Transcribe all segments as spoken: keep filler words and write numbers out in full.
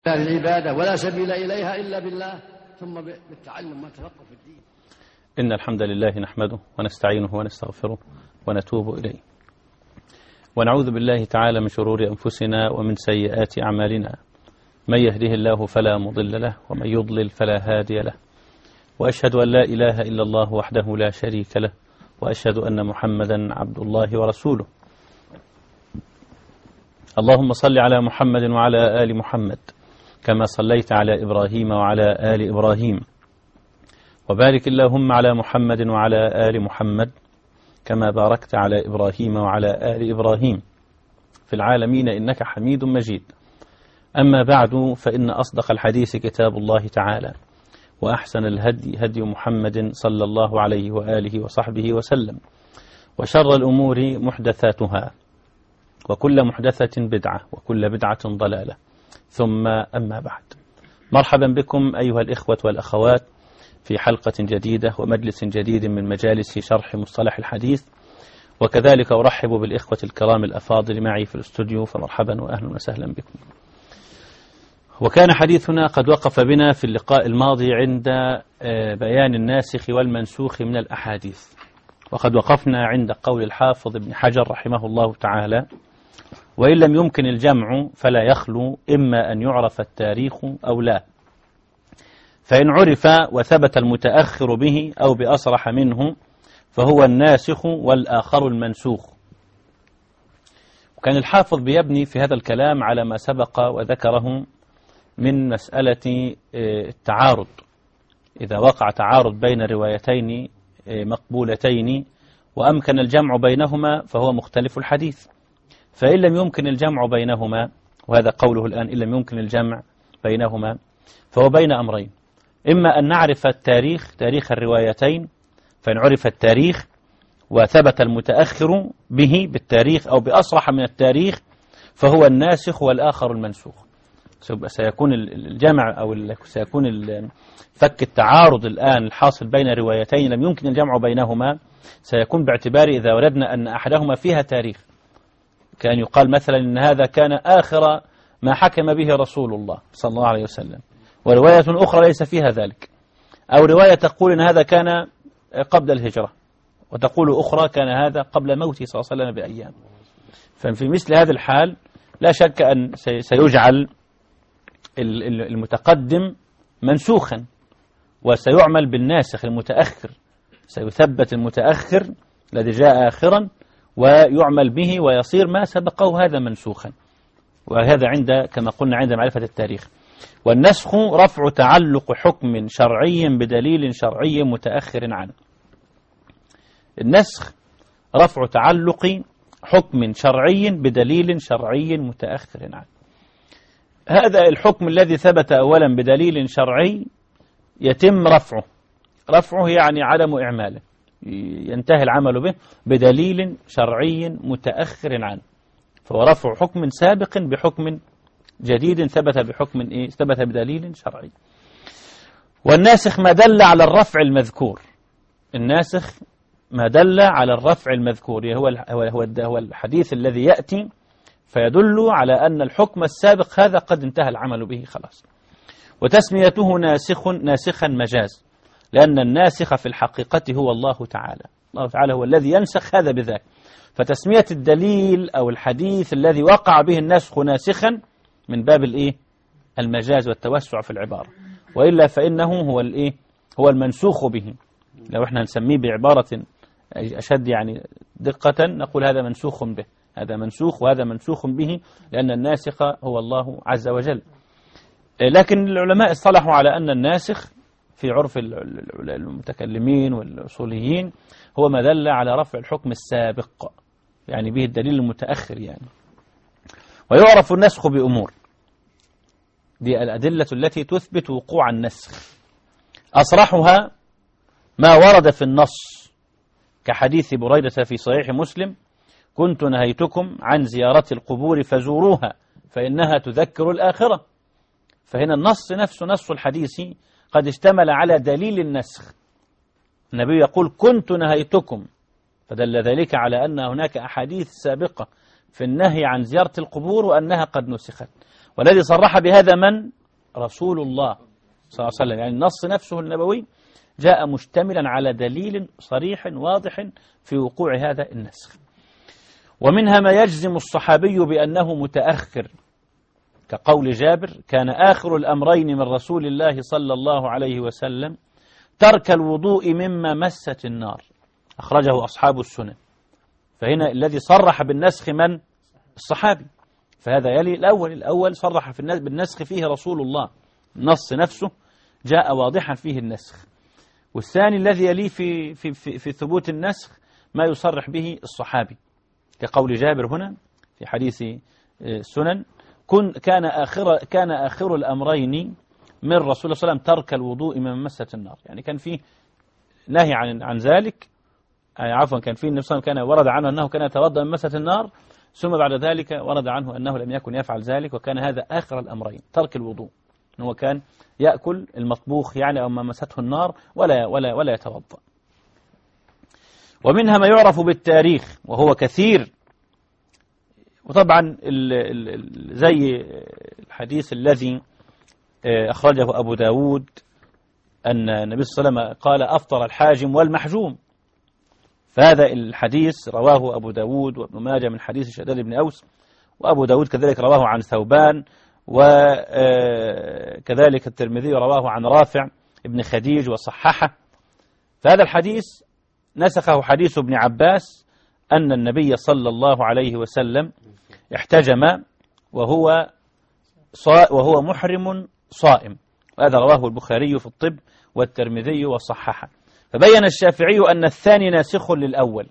العبادة ولا سبيل إليها إلا بالله ثم بالتعلم والتفقه في الدين. إن الحمد لله نحمده ونستعينه ونستغفره ونتوب إليه، ونعوذ بالله تعالى من شرور أنفسنا ومن سيئات أعمالنا، من يهده الله فلا مضل له ومن يضلل فلا هادي له، وأشهد أن لا إله إلا الله وحده لا شريك له، وأشهد أن محمدا عبد الله ورسوله. اللهم صل على محمد وعلى آل محمد كما صليت على إبراهيم وعلى آل إبراهيم، وبارك اللهم على محمد وعلى آل محمد كما باركت على إبراهيم وعلى آل إبراهيم في العالمين إنك حميد مجيد. أما بعد، فإن أصدق الحديث كتاب الله تعالى، وأحسن الهدي هدي محمد صلى الله عليه وآله وصحبه وسلم، وشر الأمور محدثاتها، وكل محدثة بدعة، وكل بدعة ضلالة، ثم أما بعد. مرحبا بكم أيها الإخوة والأخوات في حلقة جديدة ومجلس جديد من مجالس شرح مصطلح الحديث، وكذلك أرحب بالإخوة الكرام الأفاضل معي في الاستوديو، فمرحبا وأهلا وسهلا بكم. وكان حديثنا قد وقف بنا في اللقاء الماضي عند بيان الناسخ والمنسوخ من الأحاديث، وقد وقفنا عند قول الحافظ ابن حجر رحمه الله تعالى: وإن لم يمكن الجمع فلا يخلو إما أن يعرف التاريخ أو لا، فإن عرف وثبت المتأخر به أو بأصرح منه فهو الناسخ والآخر المنسوخ. وكان الحافظ بيبني في هذا الكلام على ما سبق وذكره من مسألة التعارض. إذا وقع تعارض بين روايتين مقبولتين وأمكن الجمع بينهما فهو مختلف الحديث، فإن لم يمكن الجمع بينهما، وهذا قوله الآن إن لم يمكن الجمع بينهما، فهو بين أمرين: إما أن نعرف التاريخ تاريخ الروايتين، فإن عرف التاريخ وثبت المتأخر به بالتاريخ أو بأصرح من التاريخ فهو الناسخ والآخر المنسوخ. سيكون الجمع أو سيكون فك التعارض الآن الحاصل بين روايتين لم يمكن الجمع بينهما، سيكون باعتبار إذا وردنا أن أحدهما فيها تاريخ، كان يقال مثلا إن هذا كان آخر ما حكم به رسول الله صلى الله عليه وسلم، ورواية أخرى ليس فيها ذلك، أو رواية تقول إن هذا كان قبل الهجرة، وتقول أخرى كان هذا قبل موته صلى الله عليه وسلم بأيام. ففي مثل هذا الحال لا شك أن سيجعل المتقدم منسوخا، وسيعمل بالناسخ المتأخر، سيثبت المتأخر الذي جاء آخرا ويعمل به ويصير ما سبقه هذا منسوخا. وهذا عند كما قلنا عند معرفة التاريخ. والنسخ رفع تعلق حكم شرعي بدليل شرعي متأخر عنه. النسخ رفع تعلق حكم شرعي بدليل شرعي متأخر عنه. هذا الحكم الذي ثبت أولا بدليل شرعي يتم رفعه، رفعه يعني عدم إعماله، ينتهي العمل به بدليل شرعي متأخر عنه، فهو رفع حكم سابق بحكم جديد ثبت بحكم إيه؟ ثبت بدليل شرعي. والناسخ ما دل على الرفع المذكور، الناسخ ما دل على الرفع المذكور هو هو هو الحديث الذي يأتي فيدل على أن الحكم السابق هذا قد انتهى العمل به خلاص. وتسميته ناسخ ناسخا مجاز، لأن الناسخ في الحقيقة هو الله تعالى، الله تعالى هو الذي ينسخ هذا بذاك، فتسمية الدليل أو الحديث الذي وقع به النسخ ناسخا من باب الإيه؟ المجاز والتوسع في العبارة، وإلا فإنه هو الإيه؟ هو المنسوخ به. لو احنا نسميه بعبارة أشد يعني دقة نقول هذا منسوخ به، هذا منسوخ وهذا منسوخ به، لأن الناسخ هو الله عز وجل. لكن العلماء اصطلحوا على أن الناسخ في عرف المتكلمين والأصوليين هو ما دل على رفع الحكم السابق، يعني به الدليل المتأخر يعني. ويعرف النسخ بأمور، دي الأدلة التي تثبت وقوع النسخ. أصرحها ما ورد في النص كحديث بريدة في صحيح مسلم: كنت نهيتكم عن زيارة القبور فزوروها فإنها تذكر الآخرة. فهنا النص نفسه نص الحديث قد اشتمل على دليل النسخ. النبي يقول كنت نهيتكم، فدل ذلك على أن هناك أحاديث سابقة في النهي عن زيارة القبور وأنها قد نسخت. والذي صرح بهذا من؟ رسول الله صلى الله عليه وسلم. يعني النص نفسه النبوي جاء مشتملا على دليل صريح واضح في وقوع هذا النسخ. ومنها ما يجزم الصحابي بأنه متأخر، كقول جابر: كان آخر الأمرين من رسول الله صلى الله عليه وسلم ترك الوضوء مما مست النار، أخرجه أصحاب السنن. فهنا الذي صرح بالنسخ من؟ الصحابي، فهذا يلي الأول. الأول صرح في بالنسخ فيه رسول الله، النص نفسه جاء واضحا فيه النسخ. والثاني الذي يليه في, في, في, في ثبوت النسخ ما يصرح به الصحابي، كقول جابر هنا في حديث السنن: كن كان آخر كان آخر الأمرين من رسول الله صلى الله عليه وسلم ترك الوضوء من مسة النار. يعني كان فيه نهي عن عن ذلك، يعني عفوا كان فيه النبي صلى الله عليه وسلم كان ورد عنه أنه كان يتوضأ من مسة النار، ثم بعد ذلك ورد عنه أنه لم يكن يفعل ذلك، وكان هذا آخر الأمرين ترك الوضوء، أنه كان يأكل المطبوخ يعني أو ما مسته النار ولا ولا ولا يتوضأ. ومنها ما يعرف بالتاريخ وهو كثير، وطبعا ال ال زي الحديث الذي أخرجه أبو داود أن النبي صلى الله عليه وسلم قال: أفطر الحاجم والمحجوم. فهذا الحديث رواه أبو داود وابن ماجه من حديث شداد بن أوس، وأبو داود كذلك رواه عن ثوبان، وكذلك الترمذي رواه عن رافع ابن خديج وصححه. فهذا الحديث نسخه حديث ابن عباس أن النبي صلى الله عليه وسلم احتجم وهو وهو محرم صائم، وهذا رواه البخاري في الطب والترمذي وصححه. فبين الشافعي أن الثاني ناسخ للأول،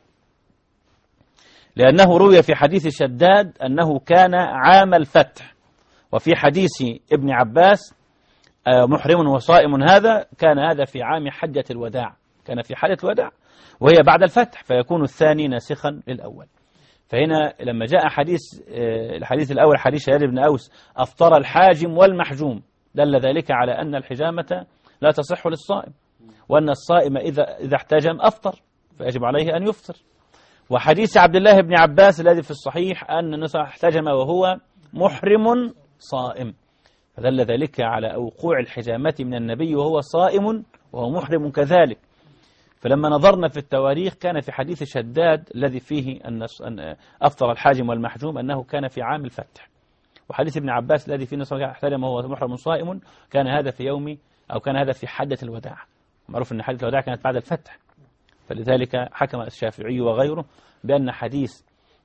لأنه روي في حديث شداد أنه كان عام الفتح، وفي حديث ابن عباس محرم وصائم هذا كان هذا في عام حجة الوداع، كان في حالة الوداع وهي بعد الفتح، فيكون الثاني ناسخا للأول. فهنا لما جاء حديث الحديث الأول حديث شداد بن أوس: أفطر الحاجم والمحجوم، دل ذلك على أن الحجامة لا تصح للصائم، وأن الصائم إذا إذا احتجم أفطر فيجب عليه أن يفطر. وحديث عبد الله بن عباس الذي في الصحيح أن النبي احتجم وهو محرم صائم، فدل ذلك على وقوع الحجامة من النبي وهو صائم وهو محرم كذلك. فلما نظرنا في التواريخ كان في حديث شداد الذي فيه أن أفطر الحاجم والمحجوم أنه كان في عام الفتح، وحديث ابن عباس الذي فيه النبي احتجم وهو محرم صائم كان هذا في يوم أو كان هذا في حجة الوداع. معروف أن حجة الوداع كانت بعد الفتح، فلذلك حكم الشافعي وغيره بأن حديث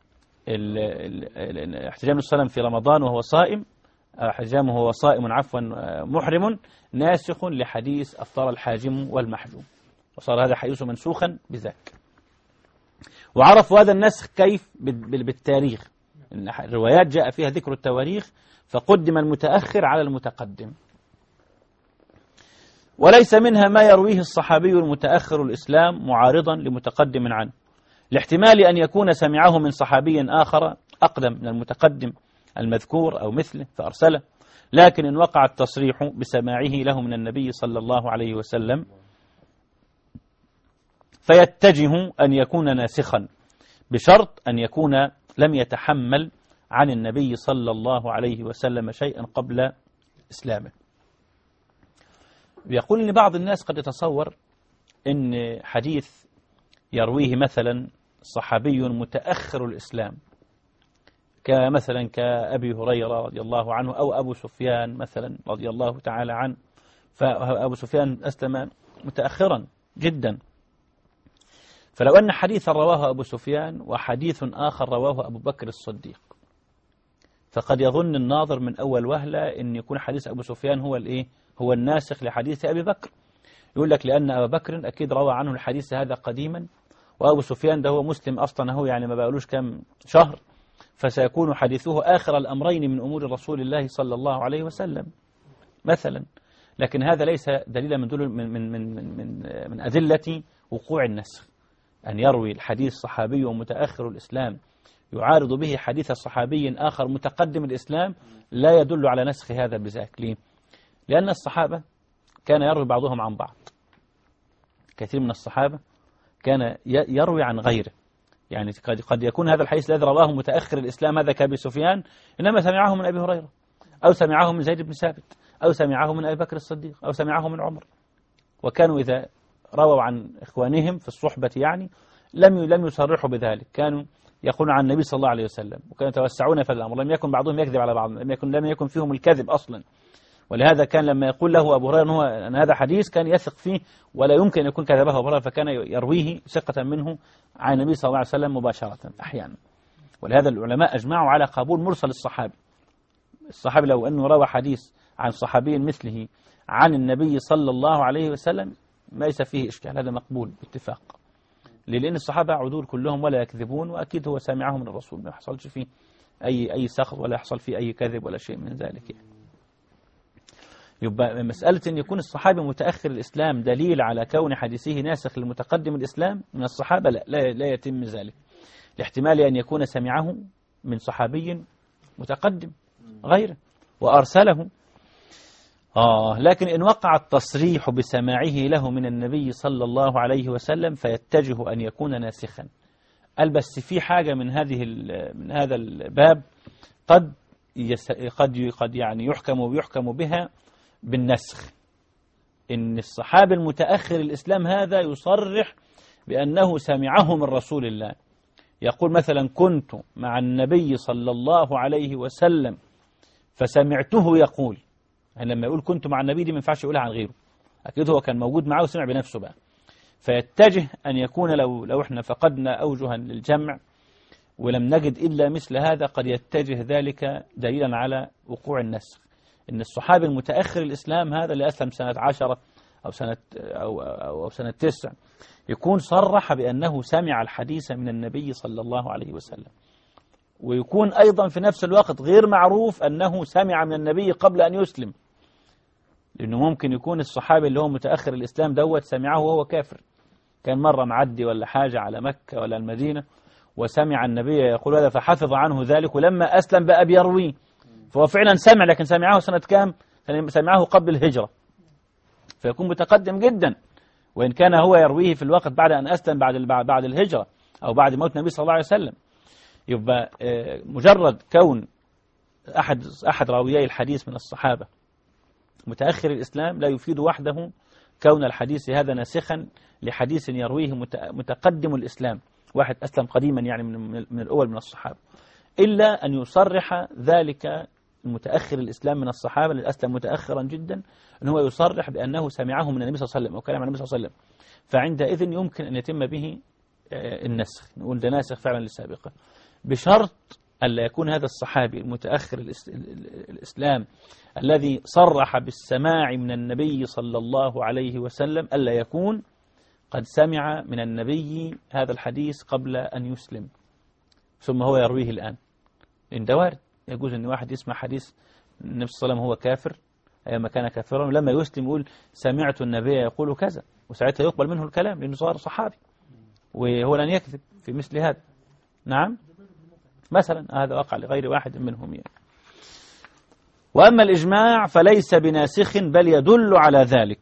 احتجام الصلاة في رمضان وهو صائم، حجامه وهو صائم عفوا محرم، ناسخ لحديث أفطر الحاجم والمحجوم، وصار هذا حديث منسوخا بذاك. وعرفوا هذا النسخ كيف؟ بالتاريخ. الروايات جاء فيها ذكر التواريخ فقدم المتأخر على المتقدم. وليس منها ما يرويه الصحابي المتأخر الإسلام معارضا لمتقدم عنه، لاحتمال أن يكون سمعه من صحابي آخر أقدم من المتقدم المذكور أو مثله فأرسله، لكن إن وقع التصريح بسماعه له من النبي صلى الله عليه وسلم فيتجه أن يكون ناسخا، بشرط أن يكون لم يتحمل عن النبي صلى الله عليه وسلم شيئا قبل إسلامه. يقول إن بعض الناس قد يتصور أن حديث يرويه مثلا صحابي متأخر الإسلام كمثلا كأبي هريرة رضي الله عنه أو أبو سفيان مثلا رضي الله تعالى عنه، فأبو سفيان أسلم متأخرا جدا، فلو أن حديثا رواه أبو سفيان وحديث آخر رواه أبو بكر الصديق، فقد يظن الناظر من أول وهلة أن يكون حديث أبو سفيان هو الإيه؟ هو الناسخ لحديث أبي بكر. يقول لك لأن أبا بكر أكيد روى عنه الحديث هذا قديما، وأبو سفيان ده هو مسلم أصلا، هو يعني ما بقالوش كم شهر، فسيكون حديثه آخر الأمرين من أمور رسول الله صلى الله عليه وسلم مثلا. لكن هذا ليس دليلا من دل من من من من, من أدلة وقوع النسخ، أن يروي الحديث صحابي ومتأخر الإسلام يعارض به حديث صحابي آخر متقدم الإسلام لا يدل على نسخ هذا بذاك. ليه؟ لأن الصحابة كان يروي بعضهم عن بعض، كثير من الصحابة كان يروي عن غيره، يعني قد يكون هذا الحديث الذي رواه متأخر الإسلام هذا كأبي سفيان إنما سمعه من أبي هريرة، أو سمعه من زيد بن ثابت، أو سمعه من أبي بكر الصديق، أو سمعه من عمر. وكانوا إذا رووا عن إخوانهم في الصحبة يعني لم لم يصرحوا بذلك، كانوا يقولون عن النبي صلى الله عليه وسلم، وكانوا يتوسعون في الأمر، لم يكن بعضهم يكذب على بعض، لم يكن لم يكن فيهم الكذب أصلا. ولهذا كان لما يقول له أبو هريرة هو أن هذا حديث كان يثق فيه ولا يمكن أن يكون كذبه أبو هريرة، فكان يرويه ثقة منه عن النبي صلى الله عليه وسلم مباشرة أحيانا. ولهذا العلماء أجمعوا على قبول مرسل الصحابي. الصحابي لو أنه روى حديث عن صحابي مثله عن النبي صلى الله عليه وسلم ليس فيه إشكال، هذا مقبول باتفاق، لأن الصحابة عدول كلهم ولا يكذبون، وأكيد هو سامعه من الرسول، ما يحصلش فيه أي أي سخط ولا يحصل فيه أي كذب ولا شيء من ذلك يعني. يبقى مسألة أن يكون الصحابي متأخر الإسلام دليل على كون حديثه ناسخ للمتقدم الإسلام من الصحابة، لا لا, لا يتم ذلك، لاحتمال أن يكون سمعه من صحابي متقدم غيره وأرسله. آه لكن إن وقع التصريح بسماعه له من النبي صلى الله عليه وسلم فيتجه أن يكون ناسخا. قال بس في حاجة من هذه من هذا الباب قد قد قد يعني يحكم ويحكم بها بالنسخ، إن الصحابي المتأخر الإسلام هذا يصرح بأنه سمعه من رسول الله، يقول مثلا كنت مع النبي صلى الله عليه وسلم فسمعته يقول، يعني لما يقول كنت مع النبي دي ما ينفعش يقولها عن غيره، أكيد هو كان موجود معه وسمع بنفسه بقى. فيتجه أن يكون لو لو احنا فقدنا أوجها للجمع ولم نجد إلا مثل هذا قد يتجه ذلك دليلا على وقوع النسخ، إن الصحابي المتأخر الإسلام هذا اللي أسلم سنة عشرة أو سنة أو أو, أو سنة تسع يكون صرح بأنه سمع الحديث من النبي صلى الله عليه وسلم، ويكون أيضا في نفس الوقت غير معروف أنه سمع من النبي قبل أن يسلم، لأنه ممكن يكون الصحابي اللي هو متأخر الإسلام دوت سمعه وهو كافر، كان مرة معدي ولا حاجة على مكة ولا المدينة وسمع النبي يقول هذا فحفظ عنه ذلك، ولما أسلم بقى بيرويه، فهو فعلا سمع لكن سمعه سنة كام؟ سمعه قبل الهجرة، فيكون متقدم جدا، وإن كان هو يرويه في الوقت بعد أن أسلم بعد بعد الهجرة أو بعد موت النبي صلى الله عليه وسلم. يبقى مجرد كون أحد أحد راويي الحديث من الصحابة متأخر الإسلام لا يفيد وحده كون الحديث هذا ناسخا لحديث يرويه متقدم الإسلام، واحد أسلم قديما يعني من من الأول من الصحابة، إلا أن يصرح ذلك المتأخر الإسلام من الصحابة اللي أسلم متأخرا جدا أن هو يصرح بأنه سمعه من النبي صلى الله عليه وسلم أو كلام عن النبي صلى الله عليه وسلم، فعندئذ يمكن أن يتم به النسخ، نقول ده ناسخ فعلا للسابقة، بشرط ألا يكون هذا الصحابي المتأخر الإسلام الذي صرح بالسماع من النبي صلى الله عليه وسلم ألا يكون قد سمع من النبي هذا الحديث قبل أن يسلم ثم هو يرويه الآن، لأن ده وارد، يجوز أن واحد يسمع حديث النبي صلى الله عليه وسلم هو كافر أيام كان كافرا، ولما يسلم يقول سمعت النبي يقول كذا، وساعتها يقبل منه الكلام لأنه صار صحابي وهو لن يكذب في مثل هذا. نعم مثلا هذا وقع لغير واحد منهم يعني. وأما الإجماع فليس بناسخ بل يدل على ذلك،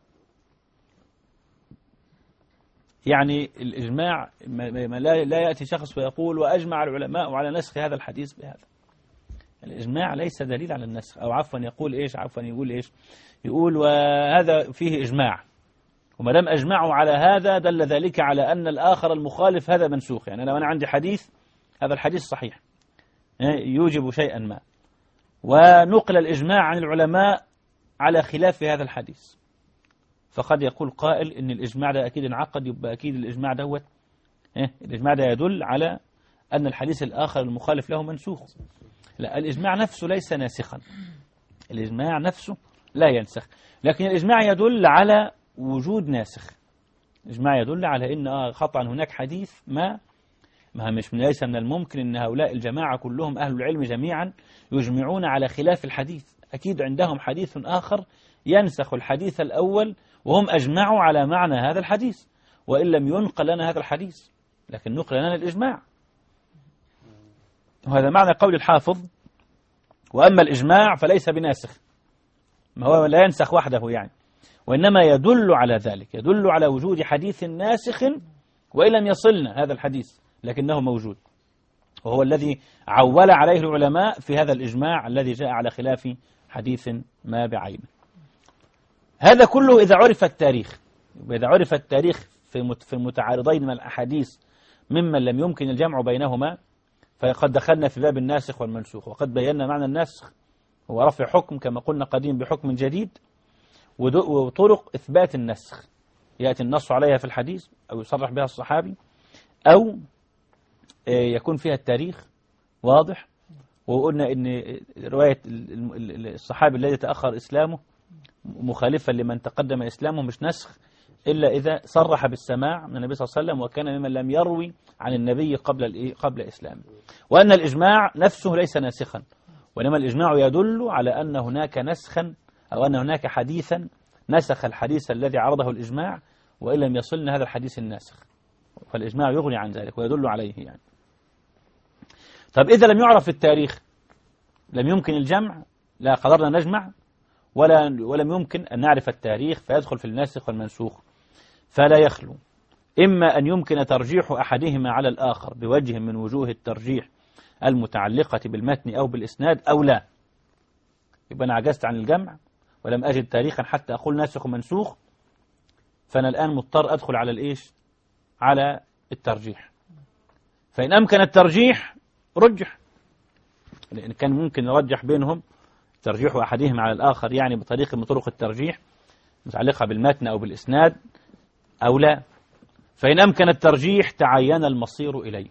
يعني الإجماع ما لا يأتي شخص ويقول وأجمع العلماء على نسخ هذا الحديث بهذا، الإجماع ليس دليل على النسخ، أو عفوا يقول إيش عفوا يقول إيش يقول وهذا فيه إجماع، وما دام أجمعوا على هذا دل ذلك على أن الآخر المخالف هذا منسوخ، يعني لو أنا عندي حديث هذا الحديث صحيح يوجب شيئا ما ونقل الإجماع عن العلماء على خلاف هذا الحديث، فقد يقول قائل إن الإجماع ده أكيد انعقد، يبقى أكيد الإجماع دوت الإجماع ده يدل على أن الحديث الآخر المخالف له منسوخ. لا، الإجماع نفسه ليس ناسخا، الإجماع نفسه لا ينسخ، لكن الإجماع يدل على وجود ناسخ، الإجماع يدل على أن خطأ هناك حديث ما ما مش من ليس من الممكن أن هؤلاء الجماعة كلهم أهل العلم جميعا يجمعون على خلاف الحديث، أكيد عندهم حديث آخر ينسخ الحديث الأول وهم أجمعوا على معنى هذا الحديث، وإن لم ينقل لنا هذا الحديث لكن نقل لنا الإجماع، وهذا معنى قول الحافظ وأما الإجماع فليس بناسخ، ما هو لا ينسخ وحده يعني، وإنما يدل على ذلك، يدل على وجود حديث ناسخ وإن لم يصلنا هذا الحديث لكنه موجود. وهو الذي عول عليه العلماء في هذا الإجماع الذي جاء على خلاف حديث ما بعينه. هذا كله إذا عرف التاريخ. إذا عرف التاريخ في المتعارضين من الأحاديث ممن لم يمكن الجمع بينهما، فقد دخلنا في باب الناسخ والمنسوخ، وقد بينا معنى النسخ هو رفع حكم كما قلنا قديم بحكم جديد، وطرق إثبات النسخ يأتي النص عليها في الحديث أو يصرح بها الصحابي، أو يكون فيها التاريخ واضح. وقلنا إن رواية الصحابي الذي تأخر إسلامه مخالفا لمن تقدم إسلامه مش نسخ إلا إذا صرح بالسماع من النبي صلى الله عليه وسلم وكان ممن لم يروي عن النبي قبل قبل إسلامه. وأن الإجماع نفسه ليس ناسخا، وإنما الإجماع يدل على أن هناك نسخا أو أن هناك حديثا نسخ الحديث الذي عرضه الإجماع، وإن لم يصلنا هذا الحديث الناسخ، فالإجماع يغني عن ذلك ويدل عليه يعني. طب إذا لم يعرف التاريخ، لم يمكن الجمع، لا قدرنا نجمع ولا ولم يمكن أن نعرف التاريخ، فيدخل في الناسخ والمنسوخ. فلا يخلو إما أن يمكن ترجيح أحدهما على الآخر بوجه من وجوه الترجيح المتعلقة بالمتن أو بالإسناد أو لا. يبقى أنا عجزت عن الجمع ولم أجد تاريخا حتى أقول ناسخ ومنسوخ، فأنا الآن مضطر أدخل على الإيش؟ على الترجيح. فإن أمكن الترجيح رجح، لأن كان ممكن نرجح بينهم ترجيح أحدهما على الآخر يعني بطريقة من طرق الترجيح متعلقة بالمتن أو بالإسناد أو لا. فإن أمكن الترجيح تعين المصير إليه.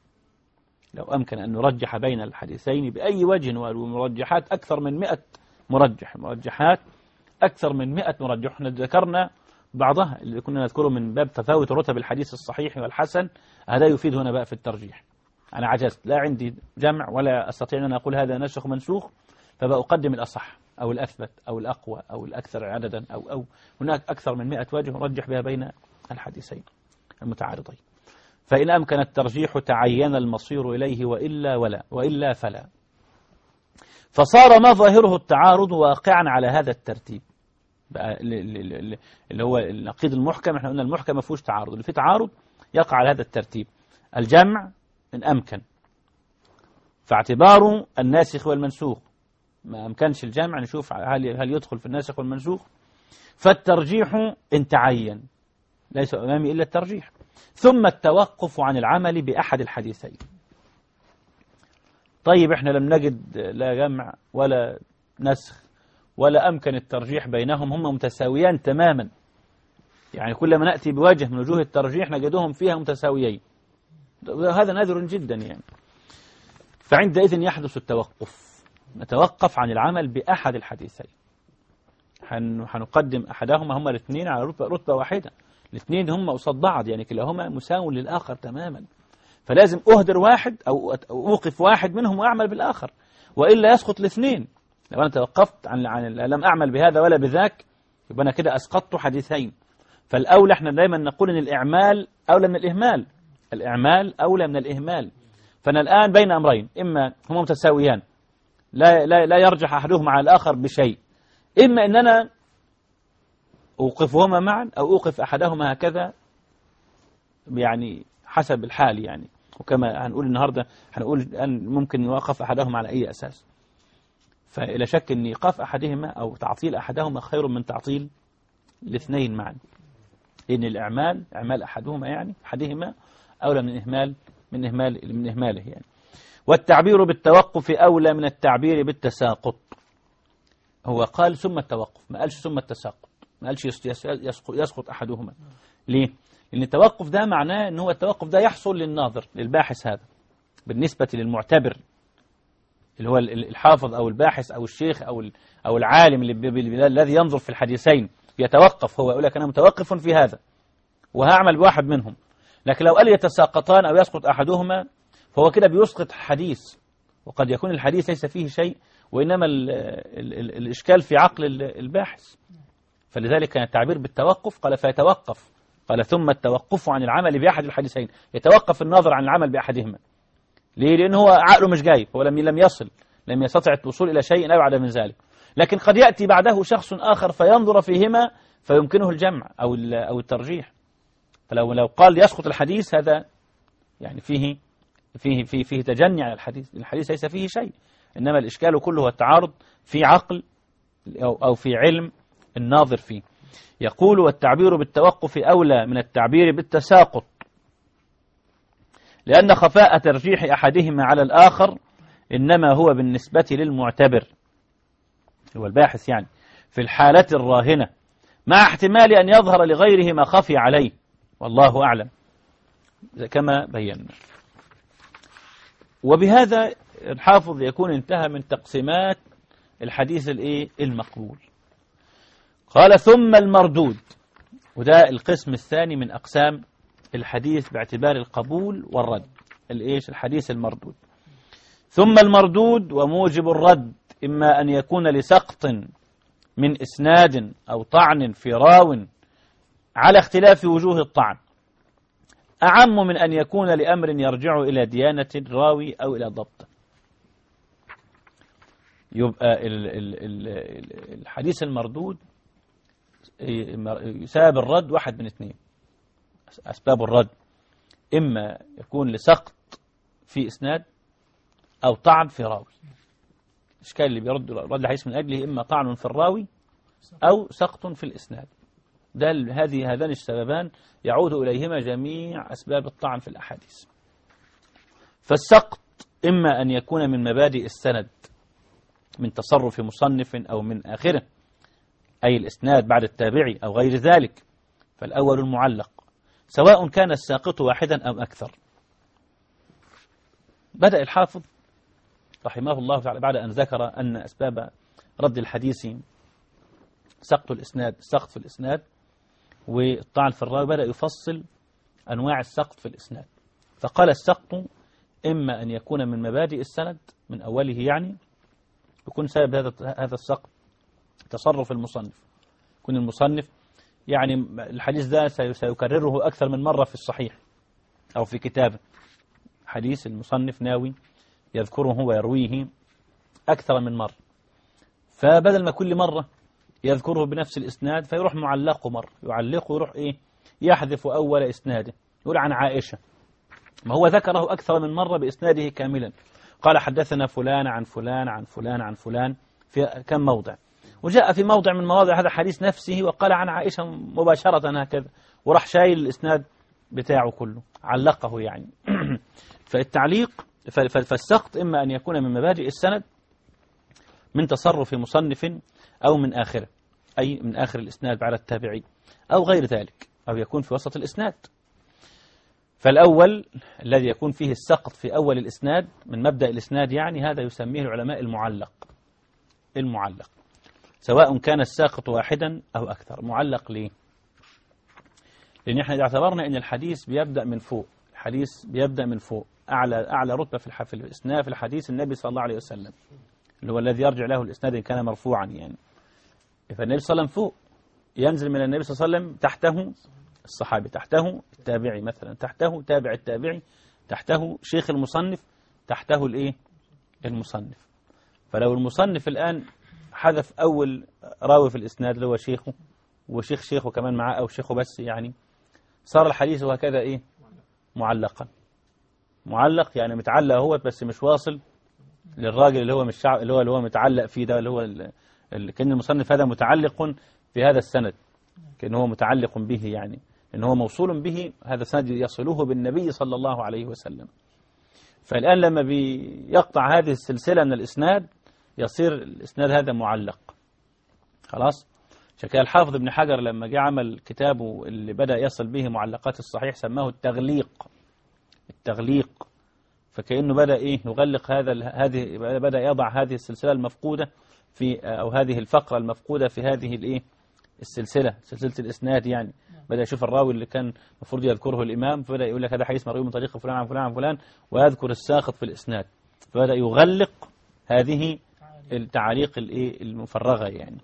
لو أمكن أن نرجح بين الحديثين بأي وجه، والمرجحات أكثر من مئة مرجح، مرجحات أكثر من مئة مرجح. احنا ذكرنا بعضها اللي كنا نذكره من باب تفاوت رتب الحديث الصحيح والحسن، هذا يفيد هنا بقى في الترجيح. أنا عجزت، لا عندي جمع ولا أستطيع أن أقول هذا نسخ منسوخ، فبأقدم الأصح أو الأثبت أو الأقوى أو الأكثر عددا أو أو هناك أكثر من مئة وجه نرجح بها بين الحديثين المتعارضين. فإن أمكن الترجيح تعين المصير إليه وإلا ولا وإلا فلا. فصار ما ظاهره التعارض واقعا على هذا الترتيب اللي هو النقيض المحكم. احنا قلنا المحكم ما فيهوش تعارض، اللي فيه تعارض يقع على هذا الترتيب: الجمع إن أمكن، فاعتباره الناسخ والمنسوخ. ما أمكنش الجمع نشوف هل هل يدخل في الناسخ والمنسوخ. فالترجيح إن تعين، ليس أمامي إلا الترجيح. ثم التوقف عن العمل بأحد الحديثين. طيب احنا لم نجد لا جمع ولا نسخ ولا أمكن الترجيح بينهم، هم متساويان تماما، يعني كل ما نأتي بوجه من وجوه الترجيح نجدهم فيها متساويين. هذا نادر جدا يعني. فعندئذ يحدث التوقف، نتوقف عن العمل بأحد الحديثين. هنقدم أحدهما، هما الاثنين على رتبة, رتبة واحدة، الاثنين هما قصاد بعض، يعني كلاهما مساو للآخر تماما. فلازم أهدر واحد أو أوقف واحد منهم وأعمل بالآخر، وإلا يسقط الاثنين. لو أنا توقفت عن, عن لم أعمل بهذا ولا بذاك، يبقى أنا كده أسقطت حديثين. فالأولى احنا دايما نقول إن الإعمال أولى من الإهمال، الإعمال أولى من الإهمال. فأنا الآن بين أمرين: إما هما متساويان لا, لا, لا يرجح أحدهما على الآخر بشيء، إما أن أنا أوقفهما معا أو أوقف أحدهما هكذا، يعني حسب الحال يعني. وكما هنقول النهاردة هنقول أن ممكن يوقف أحدهما على أي أساس. فإلا شك أن إيقاف أحدهما أو تعطيل أحدهما خير من تعطيل الاثنين معا، لأن الإعمال إعمال أحدهما يعني أحدهما أولى من إهمال من إهمال من إهماله يعني. والتعبير بالتوقف أولى من التعبير بالتساقط. هو قال ثم التوقف، ما قالش ثم التساقط، ما قالش يسقط, يسقط أحدهما. ليه؟ لأن التوقف ده معناه أن هو التوقف ده يحصل للناظر للباحث، هذا بالنسبة للمعتبر اللي هو الحافظ أو الباحث أو الشيخ أو أو العالم اللي الذي ينظر في الحديثين يتوقف. هو يقول لك أنا متوقف في هذا وهعمل بواحد منهم. لكن لو قال يتساقطان أو يسقط أحدهما فهو كده بيسقط حديث، وقد يكون الحديث ليس فيه شيء، وإنما ال ال ال الإشكال في عقل الباحث. فلذلك كان التعبير بالتوقف قال فيتوقف، قال ثم التوقف عن العمل بأحد الحديثين، يتوقف الناظر عن العمل بأحدهما. ليه؟ لأنه هو عقله مش جايب، هو لم لم يصل لم يستطع الوصول إلى شيء أبعد من ذلك. لكن قد يأتي بعده شخص آخر فينظر فيهما فيمكنه الجمع أو أو الترجيح. فلو لو قال يسقط الحديث هذا يعني فيه فيه فيه فيه تجني على الحديث، الحديث ليس فيه شيء، إنما الإشكال كله هو التعارض في عقل أو أو في علم الناظر فيه. يقول: والتعبير بالتوقف أولى من التعبير بالتساقط، لأن خفاء ترجيح أحدهما على الآخر إنما هو بالنسبة للمعتبر، هو الباحث يعني، في الحالة الراهنة، مع احتمال أن يظهر لغيره ما خفي عليه، والله أعلم، كما بينا. وبهذا الحافظ يكون انتهى من تقسيمات الحديث الإيه المقبول. قال: ثم المردود، وده القسم الثاني من أقسام الحديث باعتبار القبول والرد، الإيش الحديث المردود. ثم المردود وموجب الرد إما أن يكون لسقط من إسناد أو طعن في راو على اختلاف وجوه الطعن، أعم من أن يكون لأمر يرجع إلى ديانة الراوي أو إلى ضبطه. يبقى الحديث المردود سبب الرد واحد من اثنين. أسباب الرد إما يكون لسقط في إسناد أو طعن في راوي. الإشكال اللي بيرد رد الحديث من أجله إما طعن في الراوي أو سقط في الإسناد. ده هذه هذان السببان يعود إليهما جميع أسباب الطعن في الأحاديث. فالسقط إما أن يكون من مبادئ السند، من تصرف مصنف أو من آخره، أي الإسناد بعد التابعي أو غير ذلك، فالأول المعلق، سواء كان الساقط واحدا أو أكثر. بدأ الحافظ رحمه الله تعالى بعد أن ذكر أن أسباب رد الحديث سقط الإسناد، السقط في الإسناد والطعن في الراوي، بدأ يفصل أنواع السقط في الإسناد. فقال: السقط إما أن يكون من مبادئ السند من أوله، يعني يكون سبب هذا هذا السقط تصرف المصنف، يكون المصنف يعني الحديث ده سيكرره أكثر من مرة في الصحيح أو في كتابه، حديث المصنف ناوي يذكره ويرويه أكثر من مرة، فبدل ما كل مرة يذكره بنفس الإسناد فيروح معلقه مرة، يعلقه يروح إيه يحذف أول إسناده، يقول عن عائشة، ما هو ذكره أكثر من مرة بإسناده كاملا، قال حدثنا فلان عن فلان عن فلان عن فلان في كم موضع، وجاء في موضع من مواضع هذا الحديث نفسه وقال عن عائشة مباشرة هكذا، وراح شايل الإسناد بتاعه كله، علقه يعني. فالتعليق فالسقط إما أن يكون من مبادئ السند من تصرف مصنف أو من آخره، أي من آخر الإسناد بعد التابعي أو غير ذلك، أو يكون في وسط الإسناد. فالأول الذي يكون فيه السقط في أول الإسناد من مبدأ الإسناد، يعني هذا يسميه العلماء المعلق. المعلق سواء كان الساقط واحدا أو أكثر. معلق ليه؟ لأن احنا إذا اعتبرنا أن الحديث بيبدأ من فوق، الحديث بيبدأ من فوق، أعلى أعلى رتبة في في الإسناد في الحديث النبي صلى الله عليه وسلم، اللي هو الذي يرجع له الإسناد إن كان مرفوعا يعني. فالنبي صلى الله عليه وسلم فوق، ينزل من النبي صلى الله عليه وسلم تحته الصحابي، تحته التابعي مثلا، تحته تابع التابعي، تحته شيخ المصنف، تحته الإيه المصنف. فلو المصنف الآن حذف أول راوي في الإسناد اللي هو شيخه وشيخ شيخه كمان معاه أو شيخه بس، يعني صار الحديث هكذا إيه معلقا. معلق يعني متعلق هو بس مش واصل للراجل اللي هو مش شعب اللي هو اللي هو متعلق فيه ده، اللي هو اللي كان المصنف هذا متعلق في هذا السند، كأن هو متعلق به، يعني إن هو موصول به، هذا السند يصله بالنبي صلى الله عليه وسلم. فالآن لما بيقطع هذه السلسلة من الإسناد يصير الإسناد هذا معلق خلاص. شكل الحافظ ابن حجر لما جاء عمل كتابه اللي بدأ يصل به معلقات الصحيح سماه التغليق. التغليق فكأنه بدأ إيه يغلق هذا هذه بدأ يضع هذه السلسلة المفقودة في أو هذه الفقرة المفقودة في هذه الإيه السلسلة سلسلة الإسناد، يعني بدأ يشوف الراوي اللي كان المفروض يذكره الإمام، فبدأ يقول لك هذا حديث مروي من طريق فلان عن فلان عن فلان، ويذكر الساقط في الإسناد، فبدأ يغلق هذه التعاليق الإيه المفرغة يعني.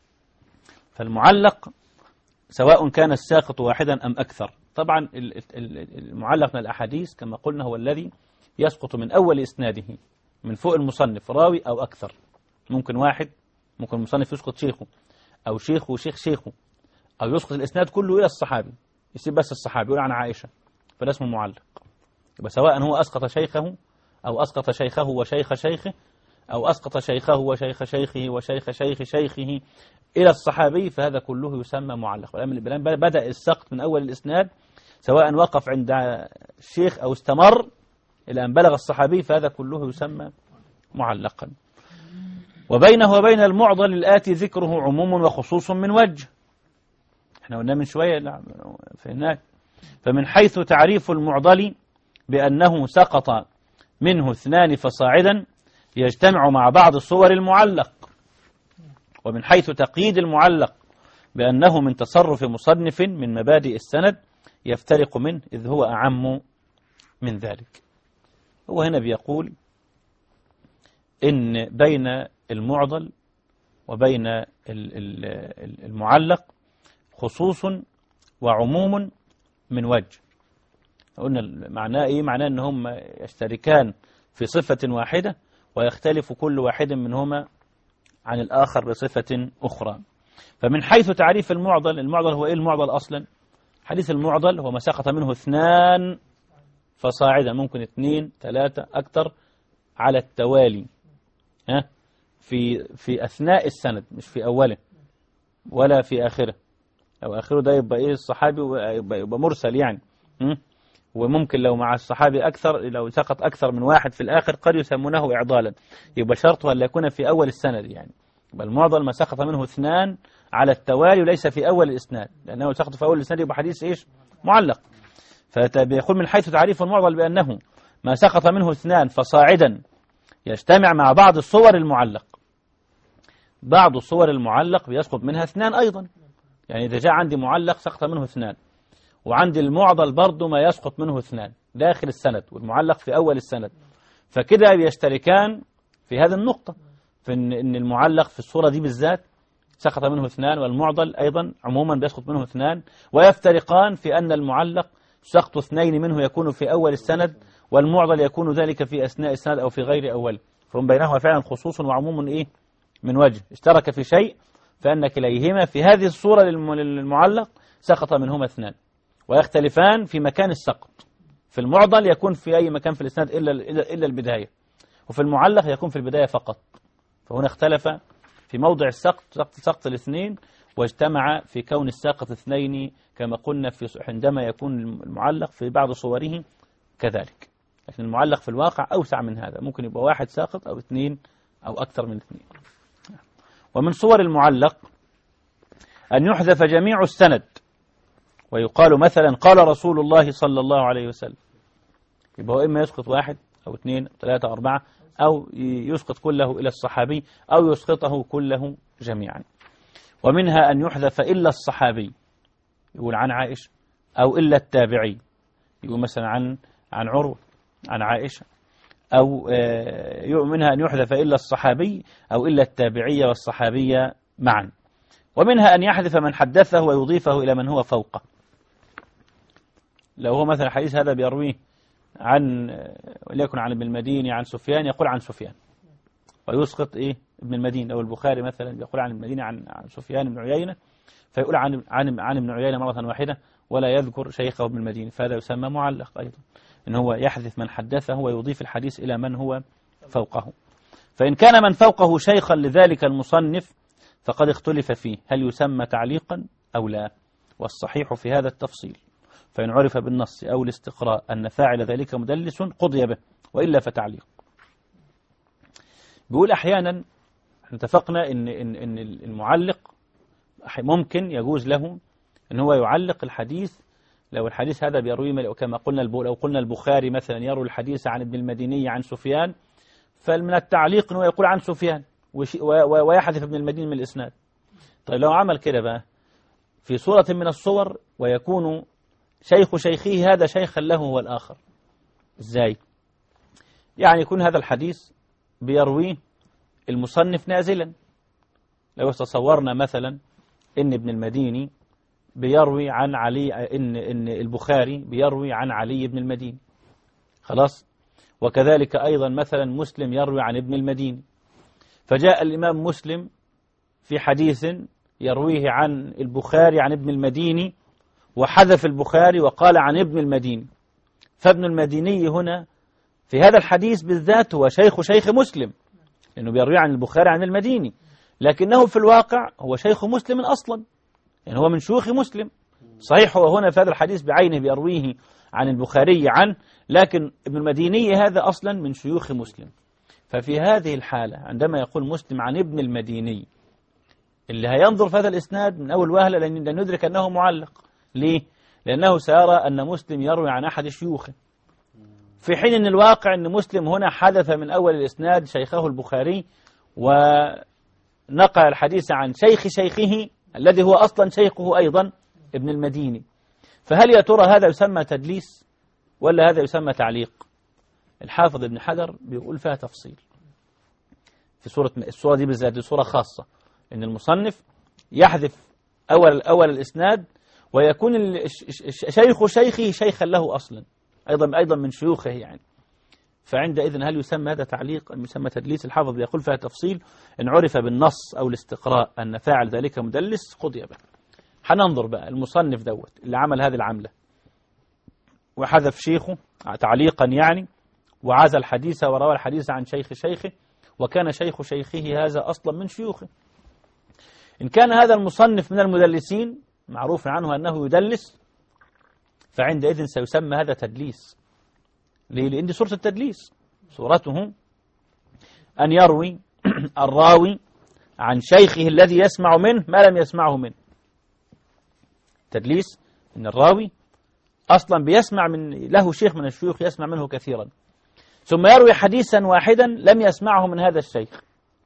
فالمعلق سواء كان الساقط واحدا أم أكثر. طبعا المعلق من الأحاديث كما قلنا هو الذي يسقط من أول إسناده من فوق المصنف راوي أو أكثر، ممكن واحد، ممكن المصنف يسقط شيخه أو شيخه وشيخ شيخه، أو يسقط الإسناد كله إلى الصحابي، يسيب بس الصحابي يقول عن عائشة، فده اسمه معلق. يبقى سواء هو أسقط شيخه أو أسقط شيخه وشيخ شيخه أو أسقط شيخه وشيخ شيخه وشيخ شيخ شيخه إلى الصحابي، فهذا كله يسمى معلق. بدأ السقط من أول الإسناد سواء وقف عند الشيخ أو استمر إلى أن بلغ الصحابي، فهذا كله يسمى معلقا. وبينه وبين المعضل الآتي ذكره عموم وخصوص من وجه، احنا قلنا من شوية فهناك. فمن حيث تعريف المعضل بأنه سقط منه اثنان فصاعدا يجتمع مع بعض الصور المعلق، ومن حيث تقييد المعلق بأنه من تصرف مصنف من مبادئ السند يفترق منه إذ هو أعم من ذلك. هو هنا بيقول إن بين المعضل وبين المعلق خصوص وعموم من وجه. قلنا معناه إيه؟ معناه أن هم يشتركان في صفة واحدة ويختلف كل واحد منهما عن الآخر بصفة أخرى. فمن حيث تعريف المعضل، المعضل هو إيه المعضل أصلا؟ حديث المعضل هو ما سقط منه اثنان فصاعدا، ممكن اثنين ثلاثة أكثر على التوالي، ها في في أثناء السند، مش في أوله ولا في آخره. أو آخره ده يبقى إيه الصحابي، يبقى, يبقى مرسل يعني. م? وممكن لو مع الصحابي أكثر، لو سقط أكثر من واحد في الآخر قد يسمونه إعضالا، يبقى شرطه أن يكون في أول السند يعني. يبقى المعضل ما سقط منه اثنان على التوالي وليس في أول الإسناد، لأنه سقط في أول الإسناد يبقى حديث إيش؟ معلق. فبيقول من حيث تعريف المعضل بأنه ما سقط منه اثنان فصاعدا يجتمع مع بعض الصور المعلق. بعض الصور المعلق بيسقط منها اثنان أيضا، يعني إذا جاء عندي معلق سقط منه اثنان، وعندي المعضل برضه ما يسقط منه اثنان داخل السند والمعلق في أول السند، فكده بيشتركان في هذه النقطة، في إن المعلق في الصورة دي بالذات سقط منه اثنان، والمعضل أيضا عموما بيسقط منه اثنان، ويفترقان في أن المعلق سقط اثنين منه يكون في أول السند، والمعضل يكون ذلك في أثناء السند أو في غير أول. فهم بينهما فعلا خصوص وعموم إيه من وجه، اشترك في شيء فأن كليهما في هذه الصورة للمعلق سقط منهما اثنان، ويختلفان في مكان السقط. في المعضل يكون في أي مكان في الإسناد إلا إلا البداية، وفي المعلق يكون في البداية فقط. فهنا اختلف في موضع السقط، سقط سقط الاثنين، واجتمع في كون الساقط اثنين كما قلنا في عندما يكون المعلق في بعض صوره كذلك. لكن المعلق في الواقع أوسع من هذا، ممكن يبقى واحد ساقط أو اثنين أو أكثر من اثنين. ومن صور المعلق أن يحذف جميع السند ويقال مثلا قال رسول الله صلى الله عليه وسلم، يبقى هو إما يسقط واحد أو اثنين أو ثلاثة أو أربعة، أو يسقط كله إلى الصحابي، أو يسقطه كله جميعا. ومنها أن يحذف إلا الصحابي، يقول عن عائشة، أو إلا التابعي، يقول مثلا عن عن عروة عن عائشة، أو منها أن يحذف إلا الصحابي أو إلا التابعية والصحابية معا. ومنها أن يحذف من حدثه ويضيفه إلى من هو فوقه. لو هو مثلا حديث هذا بيرويه عن وليكن عن ابن المديني عن سفيان، يقول عن سفيان ويسقط إيه ابن المديني. أو البخاري مثلا يقول عن ابن المديني عن عن سفيان بن عيينة، فيقول عن عن عن ابن عيينة مرة واحدة ولا يذكر شيخه ابن المديني، فهذا يسمى معلق أيضا، إن هو يحذف من حدثه ويضيف الحديث إلى من هو فوقه. فإن كان من فوقه شيخا لذلك المصنف فقد اختلف فيه هل يسمى تعليقا أو لا، والصحيح في هذا التفصيل. فإن عرف بالنص أو الاستقراء أن فاعل ذلك مدلس قضي به، وإلا فتعليق. بيقول أحيانا اتفقنا إن, إن, إن المعلق ممكن يجوز له إن هو يعلق الحديث لو الحديث هذا بيروي كما قلنا، لو قلنا البخاري مثلا يروي الحديث عن ابن المديني عن سفيان، فمن التعليق أنه يقول عن سفيان ويحذف ابن المديني من الإسناد. طيب لو عمل كده بقى في صورة من الصور ويكون شيخ شيخه هذا شيخا له هو الآخر، إزاي؟ يعني يكون هذا الحديث بيرويه المصنف نازلا. لو تصورنا مثلا إن ابن المديني بيروي عن علي، إن, إن البخاري بيروي عن علي بن المديني، خلاص، وكذلك أيضا مثلا مسلم يروي عن ابن المديني، فجاء الإمام مسلم في حديث يرويه عن البخاري عن ابن المديني وحذف البخاري وقال عن ابن المديني، فابن المديني هنا في هذا الحديث بالذات هو شيخ شيخ مسلم، لأنه بيروي عن البخاري عن المديني، لكنه في الواقع هو شيخ مسلم أصلا، يعني هو من شيوخ مسلم. صحيح هو هنا في هذا الحديث بعينه بيرويه عن البخاري عنه، لكن ابن المديني هذا أصلا من شيوخ مسلم. ففي هذه الحالة عندما يقول مسلم عن ابن المديني، اللي هينظر في هذا الإسناد من أول وهلة لن ندرك أنه معلق. ليه؟ لأنه سيرى أن مسلم يروي عن أحد شيوخه، في حين أن الواقع أن مسلم هنا حدث من أول الإسناد شيخه البخاري ونقل الحديث عن شيخ شيخه الذي هو أصلا شيخه أيضا ابن المديني. فهل يا ترى هذا يسمى تدليس ولا هذا يسمى تعليق؟ الحافظ ابن حجر بيقول فيها تفصيل في سورة السورة دي بالذات، دي سورة خاصة، إن المصنف يحذف أول أول الإسناد ويكون شيخ شيخه شيخا له أصلا أيضا أيضا من شيوخه يعني. فعندئذ هل يسمى هذا تعليق أم يسمى تدليس؟ الحافظ يقول فيها تفصيل، إن عرف بالنص أو الاستقراء أن فاعل ذلك مدلس قضي به. حننظر بقى المصنف دوت اللي عمل هذه العملة وحذف شيخه تعليقا يعني، وعزى الحديث وروى الحديث عن شيخ شيخه، وكان شيخ شيخه هذا أصلا من شيوخه. إن كان هذا المصنف من المدلسين معروف عنه أنه يدلس، فعندئذ سيسمى هذا تدليس. ليه؟ لأن دي سورة التدليس، سورته أن يروي الراوي عن شيخه الذي يسمع منه ما لم يسمعه منه. تدليس إن الراوي أصلا بيسمع من له شيخ من الشيوخ يسمع منه كثيرا، ثم يروي حديثا واحدا لم يسمعه من هذا الشيخ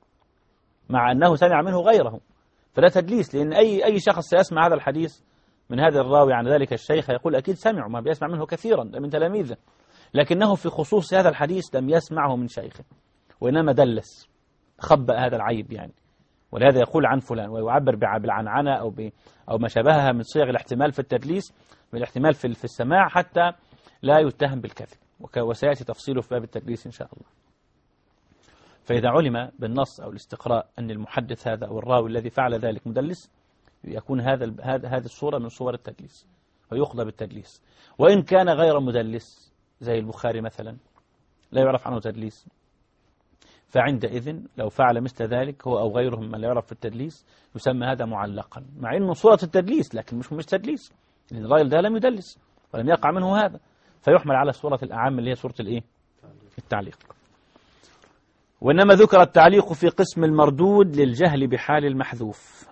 مع أنه سمع منه غيره، فلا تدليس. لأن أي أي شخص سيسمع هذا الحديث من هذا الراوي عن ذلك الشيخ يقول أكيد سمعه، ما بيسمع منه كثيرا من تلاميذه، لكنه في خصوص هذا الحديث لم يسمعه من شيخه، وإنما دلس، خبأ هذا العيب يعني. ولهذا يقول عن فلان ويعبر بالعنعنة أو أو ما شابهها من صيغ الاحتمال في التدليس، من الاحتمال في في السماع حتى لا يتهم بالكذب، وسيأتي تفصيله في باب التدليس إن شاء الله. فإذا علم بالنص أو الاستقراء أن المحدث هذا أو الراوي الذي فعل ذلك مدلس، يكون هذا هذا هذه الصورة من صور التدليس ويقضى بالتدليس. وإن كان غير مدلس زي البخاري مثلا لا يعرف عنه تدليس، فعندئذ لو فعل مثل ذلك هو أو غيره من لا يعرف في التدليس يسمى هذا معلقا، مع إنه صورة التدليس لكن مش مش تدليس، لأن الراجل ده لم يدلس ولم يقع منه هذا، فيحمل على الصورة الأعم اللي هي صورة الإيه؟ التعليق. وإنما ذكر التعليق في قسم المردود للجهل بحال المحذوف.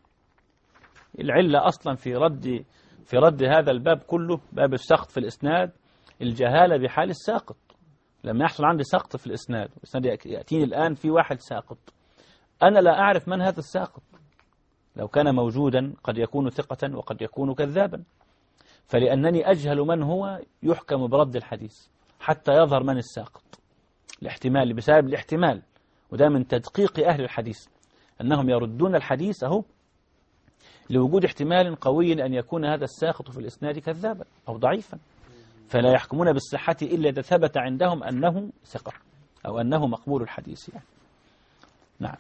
العلة أصلا في رد في رد هذا الباب كله، باب السقط في الإسناد، الجهالة بحال الساقط. لما يحصل عندي سقط في الإسناد، الإسناد يأتيني الآن في واحد ساقط، أنا لا أعرف من هذا الساقط، لو كان موجودا قد يكون ثقة وقد يكون كذابا، فلأنني أجهل من هو يحكم برد الحديث حتى يظهر من الساقط، الاحتمال بسبب الاحتمال. وده من تدقيق أهل الحديث أنهم يردون الحديث أهو لوجود احتمال قوي أن يكون هذا الساقط في الإسناد كذابا أو ضعيفا، فلا يحكمون بالصحة إلا إذا ثبت عندهم أنه ثقة أو أنه مقبول الحديث يعني. نعم.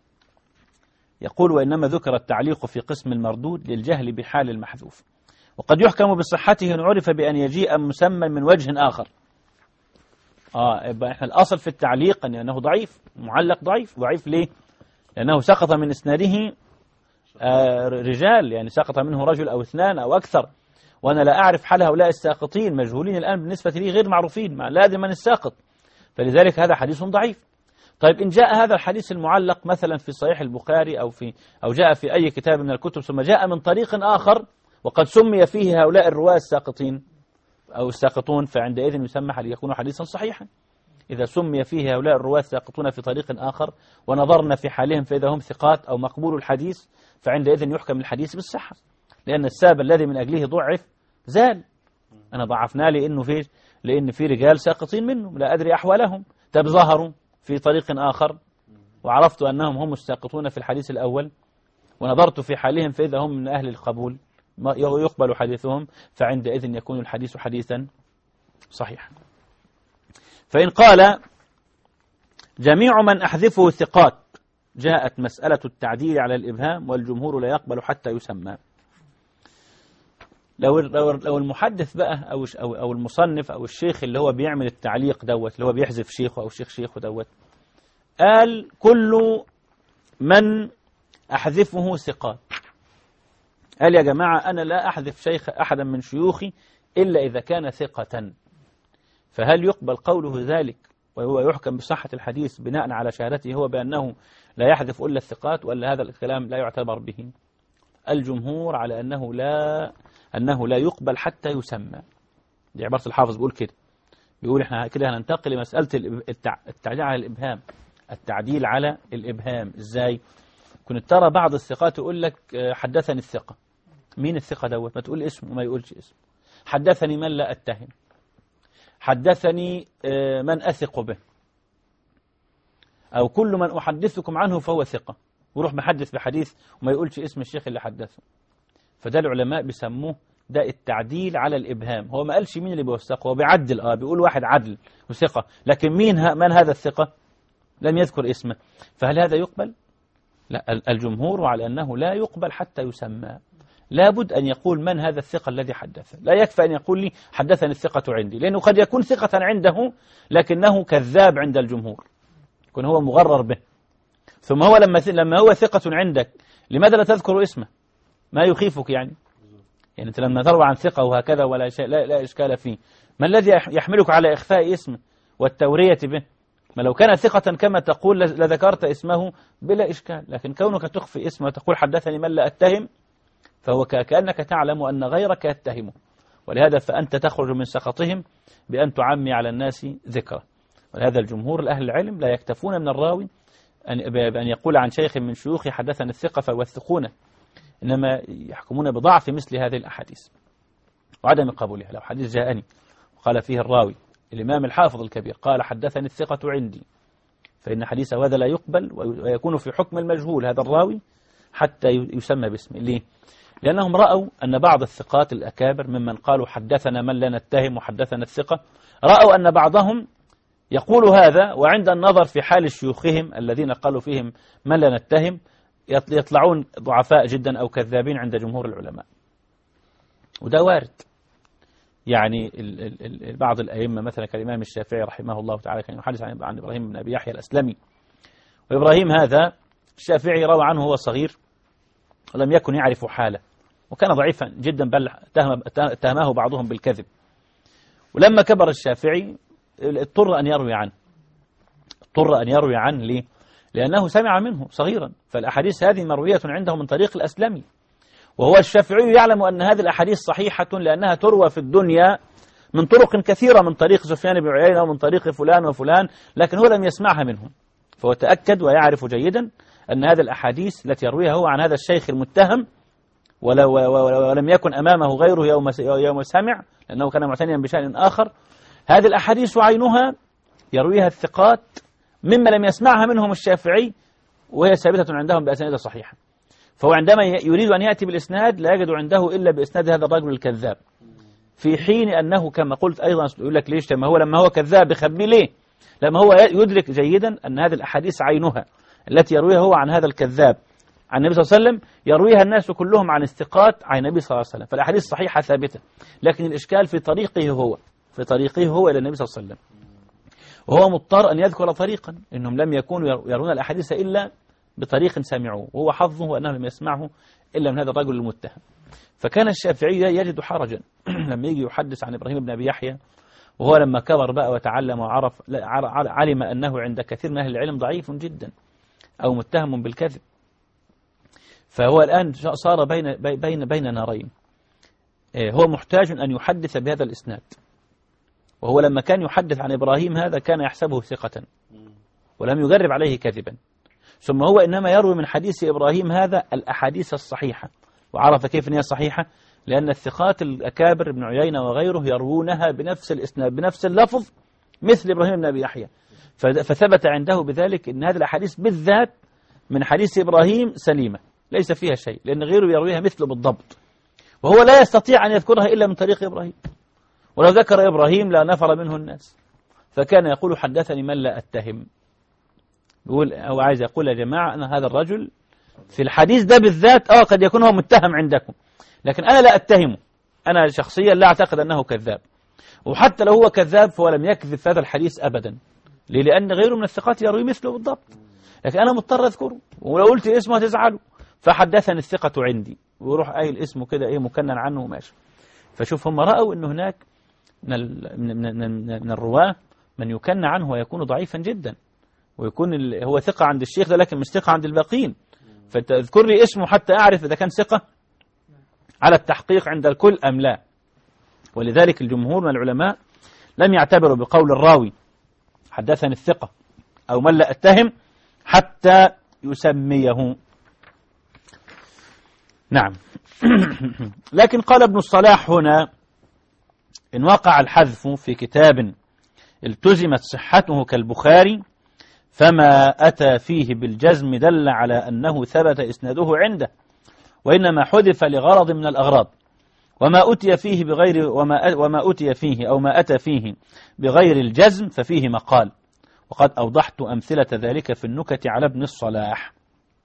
يقول وإنما ذكر التعليق في قسم المردود للجهل بحال المحذوف، وقد يحكم بصحته إن عرف بأن يجيء مسمى من وجه آخر. آه يبقى إحنا الأصل في التعليق أنه ضعيف، معلق ضعيف. ضعيف ليه؟ لأنه سقط من إسناده آه رجال، يعني سقط منه رجل أو اثنان أو أكثر، وأنا لا أعرف حال هؤلاء الساقطين، مجهولين الآن بالنسبة لي، غير معروفين، ما لا أدري من الساقط، فلذلك هذا حديث ضعيف. طيب إن جاء هذا الحديث المعلق مثلا في صحيح البخاري أو في أو جاء في أي كتاب من الكتب ثم جاء من طريق آخر وقد سمي فيه هؤلاء الرواة الساقطين أو الساقطون، فعندئذ يسمى يكون حديثا صحيحا. إذا سمي فيه هؤلاء الرواة الساقطون في طريق آخر ونظرنا في حالهم فإذا هم ثقات أو مقبول الحديث، فعندئذ يحكم الحديث بالصحة، لأن السبب الذي من أجله ضعف زال. أنا ضعفناه لأنه في لأن في رجال ساقطين منه لا أدري أحوالهم، طب ظهروا في طريق آخر وعرفت أنهم هم الساقطون في الحديث الأول، ونظرت في حالهم فإذا هم من أهل القبول يقبل حديثهم، فعندئذ يكون الحديث حديثا صحيحا. فإن قال جميع من أحذفه ثقات جاءت مسألة التعديل على الإبهام، والجمهور لا يقبل حتى يسمى. لو لو لو المحدث بقى أو أو أو المصنف أو الشيخ اللي هو بيعمل التعليق دوت، اللي هو بيحذف شيخه أو شيخ شيخه دوت، قال كل من أحذفه ثقات. قال يا جماعة أنا لا أحذف شيخ أحدا من شيوخي إلا إذا كان ثقة. فهل يقبل قوله ذلك وهو يحكم بصحة الحديث بناء على شهادته هو بأنه لا يحذف إلا الثقات، ولا هذا الكلام لا يعتبر به؟ الجمهور على أنه لا أنه لا يقبل حتى يسمى. دي عبارة الحافظ بيقول كده، بيقول احنا كده هننتقل لمسألة التعديل على الإبهام. التعديل على الإبهام إزاي؟ كنت ترى بعض الثقات يقول لك حدثني الثقة. مين الثقة دوت؟ ما تقول اسمه وما يقولش اسمه. حدثني من لا أتهم، حدثني من أثق به، أو كل من أحدثكم عنه فهو ثقة، وروح محدث بحديث وما يقولش اسم الشيخ اللي حدثه. فده العلماء بيسموه ده التعديل على الإبهام. هو ما قالش مين اللي بيوثقه، هو بيعدل اه بيقول واحد عدل وثقة، لكن مين ها من هذا الثقة؟ لم يذكر اسمه. فهل هذا يقبل؟ لا، الجمهور على أنه لا يقبل حتى يسمى. لابد أن يقول من هذا الثقة الذي حدث. لا يكفي أن يقول لي حدثني الثقة عندي، لأنه قد يكون ثقة عنده لكنه كذاب عند الجمهور، يكون هو مغرر به. ثم هو لما لما هو ثقة عندك لماذا لا تذكر اسمه؟ ما يخيفك يعني؟ يعني أنت لما تروى عن ثقة وهكذا ولا شيء لا, لا إشكال فيه، ما الذي يحملك على إخفاء اسمه والتورية به؟ ما لو كان ثقة كما تقول لذكرت اسمه بلا إشكال، لكن كونك تخفي اسمه وتقول حدثني من لا أتهم فهو كأنك تعلم أن غيرك يتهمه، ولهذا فأنت تخرج من سخطهم بأن تعمي على الناس ذكره. ولهذا الجمهور الأهل العلم لا يكتفون من الراوي بأن يقول عن شيخ من شيوخه حدثني الثقة فيوثقونه، إنما يحكمون بضعف مثل هذه الأحاديث وعدم قبولها. لو حديث جاءني وقال فيه الراوي الإمام الحافظ الكبير قال حدثني الثقة عندي، فإن حديثه هذا لا يقبل ويكون في حكم المجهول هذا الراوي حتى يسمى باسمه. ليه؟ لأنهم رأوا أن بعض الثقات الأكابر ممن قالوا حدثنا من لا نتهم وحدثنا الثقة، رأوا أن بعضهم يقول هذا وعند النظر في حال شيوخهم الذين قالوا فيهم من لا نتهم يطلعون ضعفاء جدا أو كذابين عند جمهور العلماء. وده وارد. يعني ال ال ال بعض الأئمة مثلا كالإمام الشافعي رحمه الله تعالى كان يحدث عن, عن إبراهيم بن أبي يحيى الأسلمي، وإبراهيم هذا الشافعي روى عنه وهو صغير ولم يكن يعرف حاله، وكان ضعيفا جدا بل اتهمه بعضهم بالكذب. ولما كبر الشافعي اضطر أن يروي عنه اضطر أن يروي عنه ليه؟ لأنه سمع منه صغيرا، فالأحاديث هذه مروية عنده من طريق الأسلمي، وهو الشافعي يعلم أن هذه الأحاديث صحيحة لأنها تروى في الدنيا من طرق كثيرة من طريق سفيان بن عيينة ومن طريق فلان وفلان، لكن هو لم يسمعها منهم. فهو تأكد ويعرف جيدا أن هذه الأحاديث التي يرويها هو عن هذا الشيخ المتهم ولم يكن أمامه غيره يوم يوم سمع، لأنه كان معتنيا بشأن آخر. هذه الأحاديث عينها يرويها الثقات مما لم يسمعها منهم الشافعي، وهي ثابتة عندهم بأسانيد صحيحة. فهو عندما يريد أن يأتي بالإسناد لا يجد عنده إلا بإسناد هذا الرجل الكذاب، في حين أنه كما قلت أيضا يقول لك ليش لما هو لما هو كذاب بيخبي ليه؟ لما هو يدرك جيدا أن هذه الأحاديث عينها التي يرويها هو عن هذا الكذاب عن النبي صلى الله عليه وسلم يرويها الناس كلهم عن الثقات عن النبي صلى الله عليه وسلم، فالأحاديث صحيحة ثابتة، لكن الإشكال في طريقه هو في طريقه هو إلى النبي صلى الله عليه وسلم، وهو مضطر أن يذكر طريقا إنهم لم يكونوا يرون الأحاديث إلا بطريق سمعوه، وهو حظه أنه لم يسمعه إلا من هذا الرجل المتهم. فكان الشافعي يجد حرجا لما يجي يحدث عن إبراهيم بن أبي يحيى، وهو لما كبر بقى وتعلم وعرف علم أنه عند كثير من أهل العلم ضعيف جدا أو متهم بالكذب، فهو الآن صار بين بين بين نارين. هو محتاج أن يحدث بهذا الإسناد، وهو لما كان يحدث عن إبراهيم هذا كان يحسبه ثقة ولم يجرب عليه كذبا، ثم هو إنما يروي من حديث إبراهيم هذا الأحاديث الصحيحة. وعرف كيف أنها صحيحة؟ لأن الثقات الأكابر ابن عيينة وغيره يروونها بنفس الإسناد بنفس اللفظ مثل إبراهيم بن أبي يحيى، فثبت عنده بذلك أن هذه الأحاديث بالذات من حديث إبراهيم سليمة ليس فيها شيء، لأن غيره يرويها مثله بالضبط، وهو لا يستطيع أن يذكرها إلا من طريق إبراهيم، ولو ذكر إبراهيم لا نفر منه الناس. فكان يقول حدثني من لا أتهم. يقول هو عايز يقول يا جماعة أن هذا الرجل في الحديث ده بالذات آه قد يكون هو متهم عندكم، لكن أنا لا أتهمه، أنا شخصيا لا أعتقد أنه كذاب، وحتى لو هو كذاب فهو لم يكذب في هذا الحديث أبدا. ليه؟ لأن غيره من الثقات يروي مثله بالضبط، لكن أنا مضطر أذكره، ولو قلت اسمه هتزعله. فحدثني الثقة عندي، ويروح قايل اسمه كده إيه مكنن عنه وماشي. فشوف هم رأوا أنه هناك من, ال... من, من, من الرواة من يكن عنه ويكون ضعيفا جدا، ويكون ال... هو ثقة عند الشيخ ده لكن مش ثقة عند الباقين. فتذكر لي اسمه حتى أعرف إذا كان ثقة على التحقيق عند الكل أم لا. ولذلك الجمهور من العلماء لم يعتبروا بقول الراوي حدثني الثقة أو من لا أتهم حتى يسميه. نعم. لكن قال ابن الصلاح هنا إن وقع الحذف في كتاب التزمت صحته كالبخاري فما أتى فيه بالجزم دل على أنه ثبت إسناده عنده، وإنما حذف لغرض من الأغراض، وما أتي فيه بغير وما وما أتي فيه أو ما أتى فيه بغير الجزم ففيه مقال، وقد أوضحت أمثلة ذلك في النكت على ابن الصلاح.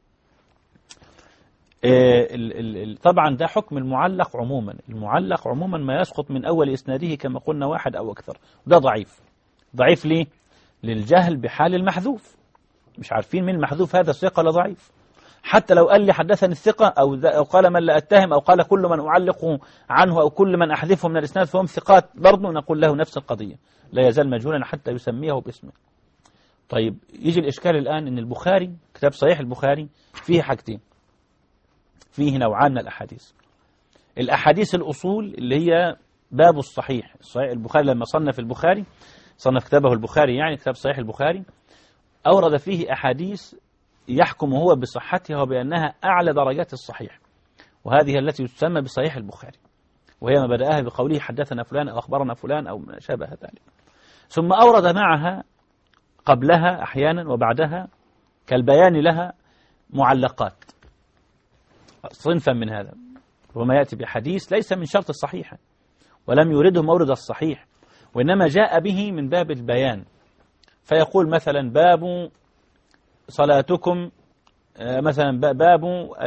طبعا ده حكم المعلق عموما، المعلق عموما ما يسقط من أول إسناده كما قلنا واحد أو أكثر، وده ضعيف. ضعيف ليه؟ للجهل بحال المحذوف، مش عارفين مين المحذوف، هذا ثقة ولا ضعيف. حتى لو قال لي حدثني الثقة أو, أو قال من لا أتهم أو قال كل من أعلق عنه أو كل من أحذفه من الإسناد فهم ثقات، برضه نقول له نفس القضية، لا يزال مجهولا حتى يسميه باسمه. طيب يجي الإشكال الآن إن البخاري كتاب صحيح البخاري فيه حاجتين، فيه نوعان من الأحاديث. الأحاديث الأصول اللي هي باب الصحيح، صحيح البخاري لما صنف البخاري صنف كتابه البخاري يعني كتاب صحيح البخاري أورد فيه أحاديث يحكم هو بصحتها وبأنها أعلى درجات الصحيح، وهذه التي تسمى بصحيح البخاري، وهي ما بدأها بقوله حدثنا فلان أو أخبرنا فلان أو ما شابه ذلك. ثم أورد معها قبلها أحيانا وبعدها كالبيان لها معلقات، صنفا من هذا، وما يأتي بحديث ليس من شرط الصحيح ولم يرده مورد الصحيح، وإنما جاء به من باب البيان، فيقول مثلا باب صلاتكم، مثلا باب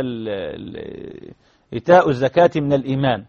إيتاء الزكاة من الإيمان،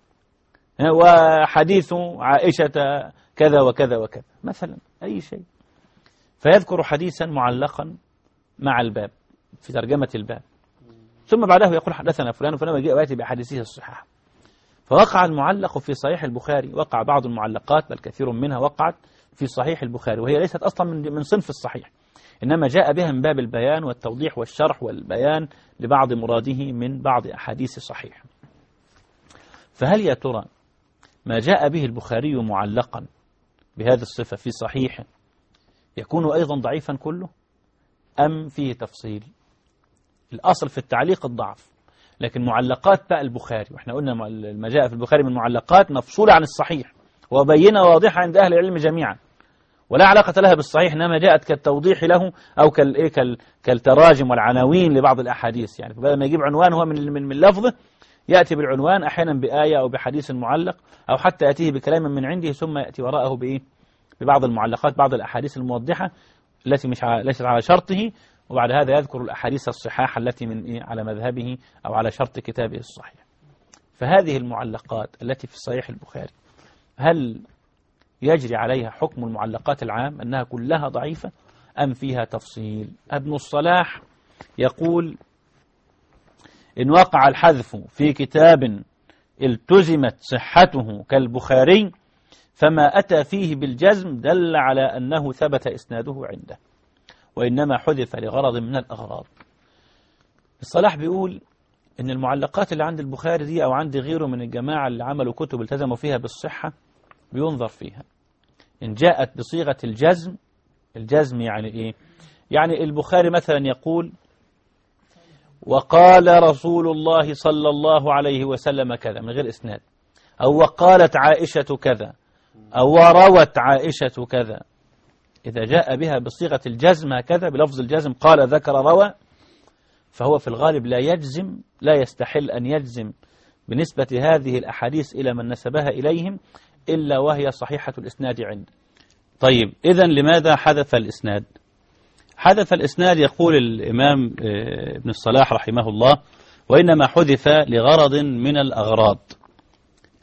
وحديث عائشة كذا وكذا وكذا مثلا أي شيء، فيذكر حديثا معلقا مع الباب في ترجمة الباب، ثم بعده يقول حدثنا فلان وفلان وجاء ويأتي بأحاديثه الصحاح. فوقع المعلق في صحيح البخاري، وقع بعض المعلقات بل كثير منها وقعت في صحيح البخاري، وهي ليست أصلا من من صنف الصحيح، إنما جاء بها من باب البيان والتوضيح والشرح والبيان لبعض مراده من بعض أحاديث صحيح. فهل يا ترى ما جاء به البخاري معلقا بهذه الصفة في صحيح يكون أيضا ضعيفا كله أم فيه تفصيل؟ الأصل في التعليق الضعف، لكن معلقات بقى البخاري، وإحنا قلنا ما جاء في البخاري من معلقات مفصولة عن الصحيح وبينة واضحة عند أهل العلم جميعا ولا علاقة لها بالصحيح، إنما جاءت كالتوضيح له أو كال كالتراجم والعناوين لبعض الأحاديث، يعني بدل ما يجيب عنوان هو من من, من لفظه يأتي بالعنوان أحيانا بآية أو بحديث معلق أو حتى يأتيه بكلام من عنده ثم يأتي وراءه بإيه ببعض المعلقات، بعض الأحاديث الموضحة التي مش ليست على شرطه، وبعد هذا يذكر الأحاديث الصحاح التي من إيه على مذهبه أو على شرط كتابه الصحيح. فهذه المعلقات التي في صحيح البخاري هل يجري عليها حكم المعلقات العام أنها كلها ضعيفة أم فيها تفصيل؟ ابن الصلاح يقول إن وقع الحذف في كتاب التزمت صحته كالبخاري فما أتى فيه بالجزم دل على أنه ثبت إسناده عنده، وإنما حذف لغرض من الأغراض. الصلاح بيقول إن المعلقات اللي عند البخاري دي أو عند غيره من الجماعة اللي عملوا كتب التزموا فيها بالصحة بينظر فيها إن جاءت بصيغة الجزم. الجزم يعني إيه؟ يعني البخاري مثلا يقول وقال رسول الله صلى الله عليه وسلم كذا من غير إسناد، أو وقالت عائشة كذا، أو روت عائشة كذا، إذا جاء بها بصيغة الجزم هكذا بلفظ الجزم قال ذكر روى، فهو في الغالب لا يجزم، لا يستحل أن يجزم بنسبة هذه الأحاديث إلى من نسبها إليهم إلا وهي صحيحة الإسناد عنده. طيب إذن لماذا حذف الإسناد؟ حذف الإسناد يقول الإمام ابن الصلاح رحمه الله وإنما حذف لغرض من الأغراض.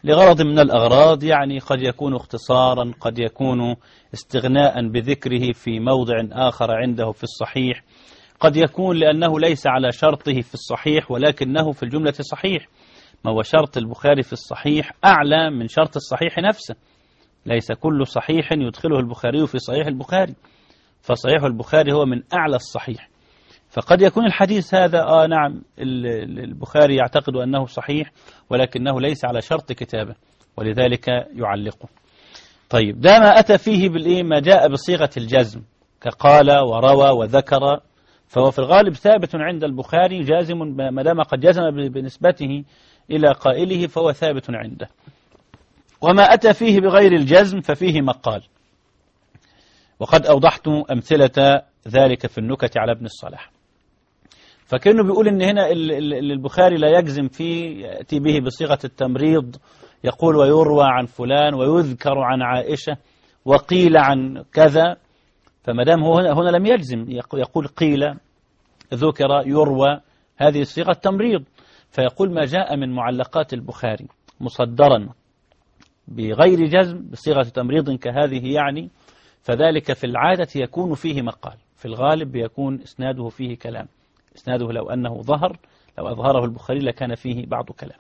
لغرض من الأغراض، يعني قد يكون اختصارا، قد يكون استغناء بذكره في موضع آخر عنده في الصحيح، قد يكون لأنه ليس على شرطه في الصحيح ولكنه في الجملة صحيح. ما هو شرط البخاري في الصحيح أعلى من شرط الصحيح نفسه، ليس كل صحيح يدخله البخاري في صحيح البخاري، فصحيح البخاري هو من أعلى الصحيح. فقد يكون الحديث هذا آه نعم البخاري يعتقد أنه صحيح ولكنه ليس على شرط كتابه ولذلك يعلقه. طيب ده ما أتى فيه بالإيه ما جاء بصيغة الجزم كقال وروى وذكر، فهو في الغالب ثابت عند البخاري جازم، ما دام قد جزم بنسبته إلى قائله فهو ثابت عنده. وما أتى فيه بغير الجزم ففيه مقال، وقد أوضحت أمثلة ذلك في النكت على ابن الصلاح. فكأنه بيقول إن هنا البخاري لا يجزم فيه، يأتي به بصيغة التمريض، يقول ويروى عن فلان ويذكر عن عائشة وقيل عن كذا، فما دام هو هنا, هنا لم يجزم، يقول قيل ذكر يروى، هذه صيغة تمريض. فيقول ما جاء من معلقات البخاري مصدرا بغير جزم بصيغة تمريض كهذه يعني، فذلك في العادة يكون فيه مقال، في الغالب يكون إسناده فيه كلام، إسناده لو أنه ظهر لو أظهره البخاري لكان فيه بعض كلام.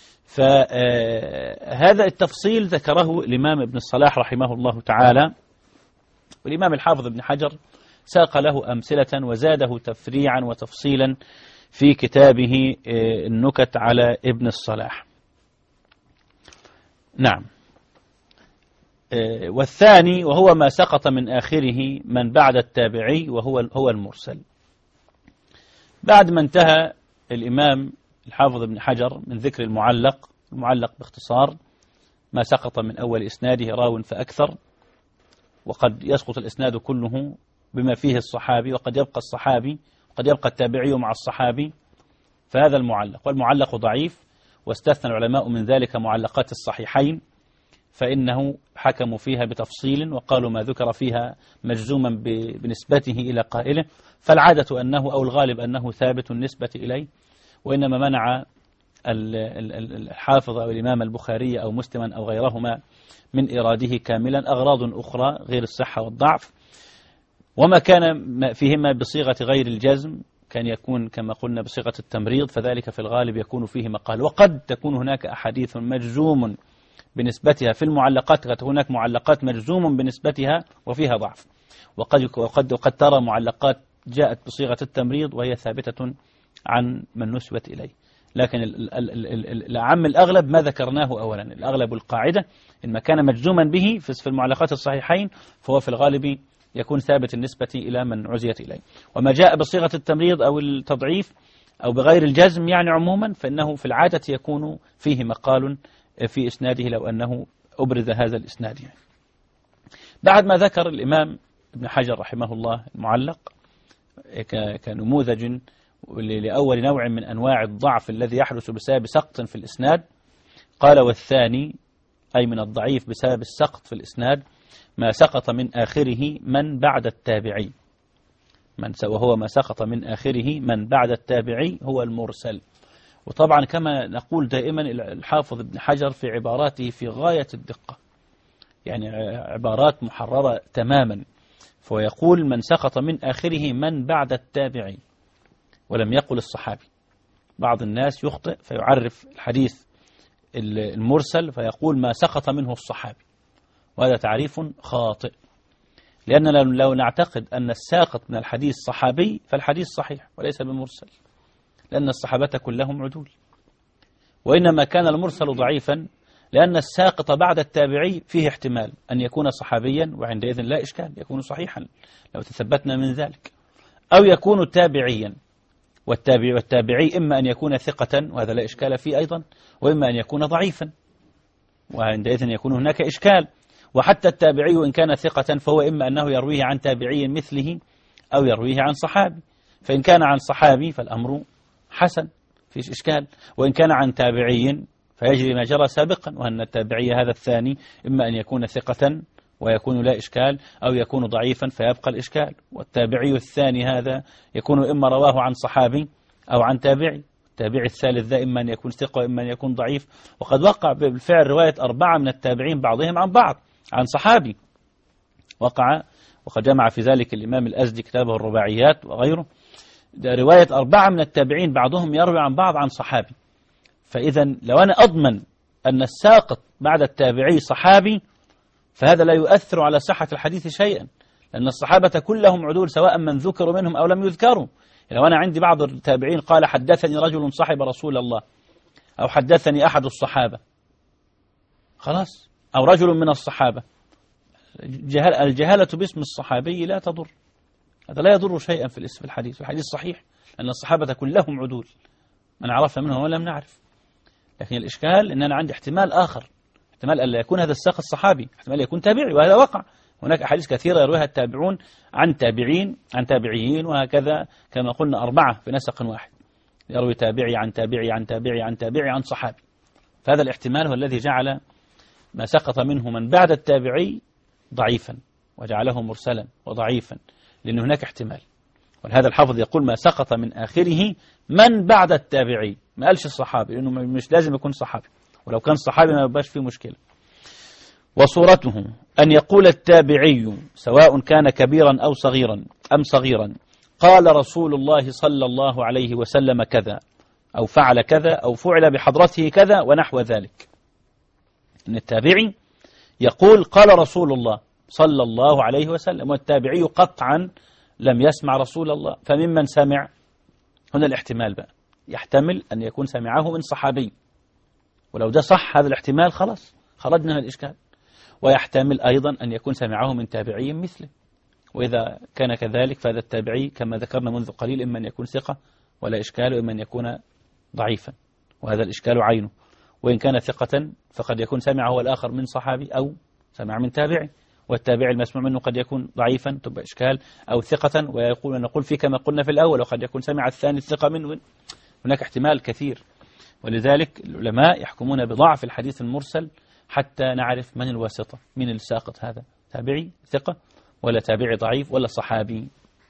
فهذا التفصيل ذكره الإمام ابن الصلاح رحمه الله تعالى، والإمام الحافظ ابن حجر ساق له أمثلة وزاده تفريعا وتفصيلا في كتابه النكت على ابن الصلاح. نعم. والثاني وهو ما سقط من آخره من بعد التابعي وهو هو المرسل. بعد ما انتهى الإمام الحافظ ابن حجر من ذكر المعلق، المعلق باختصار ما سقط من أول إسناده راو فأكثر، وقد يسقط الإسناد كله بما فيه الصحابي، وقد يبقى الصحابي وقد يبقى التابعي مع الصحابي، فهذا المعلق. والمعلق ضعيف، واستثنى العلماء من ذلك معلقات الصحيحين، فإنه حكموا فيها بتفصيل وقالوا ما ذكر فيها مجزوما بنسبته إلى قائله، فالعادة أنه أو الغالب أنه ثابت النسبة إليه، وإنما منع الحافظ أو الإمام البخاري أو مسلما أو غيرهما من إراده كاملا أغراض أخرى غير الصحة والضعف. وما كان فيهما بصيغة غير الجزم كان يكون كما قلنا بصيغة التمريض، فذلك في الغالب يكون فيه مقال. وقد تكون هناك أحاديث مجزوم بنسبتها في المعلقات، قد هناك معلقات مجزوم بنسبتها وفيها ضعف، وقد وقد وقد ترى معلقات جاءت بصيغة التمريض وهي ثابتة عن من نسبت إليه. لكن الأعم الأغلب ما ذكرناه أولا، الأغلب القاعدة إن ما كان مجزوما به في المعلقات الصحيحين فهو في الغالب يكون ثابت النسبة إلى من عزيت إليه. وما جاء بصيغة التمريض أو التضعيف أو بغير الجزم يعني عموما فإنه في العادة يكون فيه مقال في إسناده لو أنه أبرز هذا الإسناد يعني. بعد ما ذكر الإمام ابن حجر رحمه الله المعلق كنموذج لأول نوع من أنواع الضعف الذي يحدث بسبب سقط في الإسناد، قال والثاني أي من الضعيف بسبب السقط في الإسناد ما سقط من آخره من بعد التابعي، من وهو ما سقط من آخره من بعد التابعي هو المرسل. وطبعا كما نقول دائما الحافظ ابن حجر في عباراته في غاية الدقة، يعني عبارات محررة تماما، فيقول من سقط من آخره من بعد التابعي ولم يقل الصحابي. بعض الناس يخطئ فيعرف الحديث المرسل فيقول ما سقط منه الصحابي، وهذا تعريف خاطئ، لأننا لو نعتقد أن الساقط من الحديث صحابي فالحديث صحيح وليس بمرسل، لأن الصحابة كلهم عدول. وإنما كان المرسل ضعيفا لأن الساقط بعد التابعي فيه احتمال أن يكون صحابيا، وعندئذ لا إشكال يكون صحيحا لو تثبتنا من ذلك، أو يكون تابعيا، والتابع والتابعي إما أن يكون ثقة وهذا لا إشكال فيه أيضا، وإما أن يكون ضعيفا وعندئذ يكون هناك إشكال. وحتى التابعي إن كان ثقة فهو إما أنه يرويه عن تابعي مثله أو يرويه عن صحابي، فإن كان عن صحابي فالأمر حسن فيش إشكال، وإن كان عن تابعي فيجري ما جرى سابقا، وأن التابعي هذا الثاني إما أن يكون ثقة ويكون لا إشكال أو يكون ضعيفا فيبقى الإشكال، والتابعي الثاني هذا يكون إما رواه عن صحابي أو عن تابعي، والتابع الثالث ذا إما أن يكون ثقة وإما أن يكون ضعيف. وقد وقع بالفعل رواية أربعة من التابعين بعضهم عن بعض عن صحابي، وقع وقد جمع في ذلك الإمام الأزدي كتابه الرباعيات وغيره، رواية أربعة من التابعين بعضهم يروي عن بعض عن صحابي. فإذا لو أنا أضمن أن الساقط بعد التابعي صحابي فهذا لا يؤثر على صحة الحديث شيئا، لأن الصحابة كلهم عدول سواء من ذكروا منهم أو لم يذكروا. لو أنا عندي بعض التابعين قال حدثني رجل صحب رسول الله، أو حدثني أحد الصحابة، خلاص، أو رجل من الصحابة، جهل الجهالة باسم الصحابي لا تضر، هذا لا يضر شيئا في الاسم الحديث، الحديث صحيح لأن الصحابة كلهم عدول، من عرفنا منهم ولم نعرف. لكن الإشكال أن أنا عندي احتمال آخر، احتمال أن لا يكون هذا الساق الصحابي، احتمال يكون تابعي، وهذا وقع. هناك أحاديث كثيرة يرويها التابعون عن تابعين عن تابعيين، وهكذا كما قلنا أربعة في نسق واحد، يروي تابعي عن تابعي عن تابعي عن تابعي عن صحابي. فهذا الاحتمال هو الذي جعل ما سقط منه من بعد التابعي ضعيفا، وجعله مرسلا وضعيفا، لأن هناك احتمال. ولهذا الحافظ يقول ما سقط من آخره من بعد التابعي، ما قالش الصحابي، لأنه مش لازم يكون صحابي، ولو كان صحابي ما يبقاش فيه مشكلة. وصورته أن يقول التابعي سواء كان كبيرا أو صغيرا أم صغيرا قال رسول الله صلى الله عليه وسلم كذا، أو فعل كذا، أو فعل بحضرته كذا ونحو ذلك. أن التابعي يقول قال رسول الله صلى الله عليه وسلم، والتابعي قطعا لم يسمع رسول الله، فممن سمع؟ هنا الاحتمال بقى، يحتمل أن يكون سمعه من صحابي، ولو ده صح هذا الاحتمال خلاص خرجنا من الإشكال. ويحتمل أيضا أن يكون سمعه من تابعي مثله، وإذا كان كذلك فهذا التابعي كما ذكرنا منذ قليل إما أن يكون ثقة ولا إشكال، وإما أن يكون ضعيفا، وهذا الإشكال عينه. وإن كان ثقة فقد يكون سمعه هو الآخر من صحابي أو سمع من تابعي، والتابعي المسموع منه قد يكون ضعيفا تبقى إشكال، أو ثقة ويقول نقول فيه كما قلنا في الأول، وقد يكون سمع الثاني الثقة منه. هناك احتمال كثير، ولذلك العلماء يحكمون بضعف الحديث المرسل حتى نعرف من الواسطة، من الساقط، هذا تابعي ثقة ولا تابعي ضعيف ولا صحابي.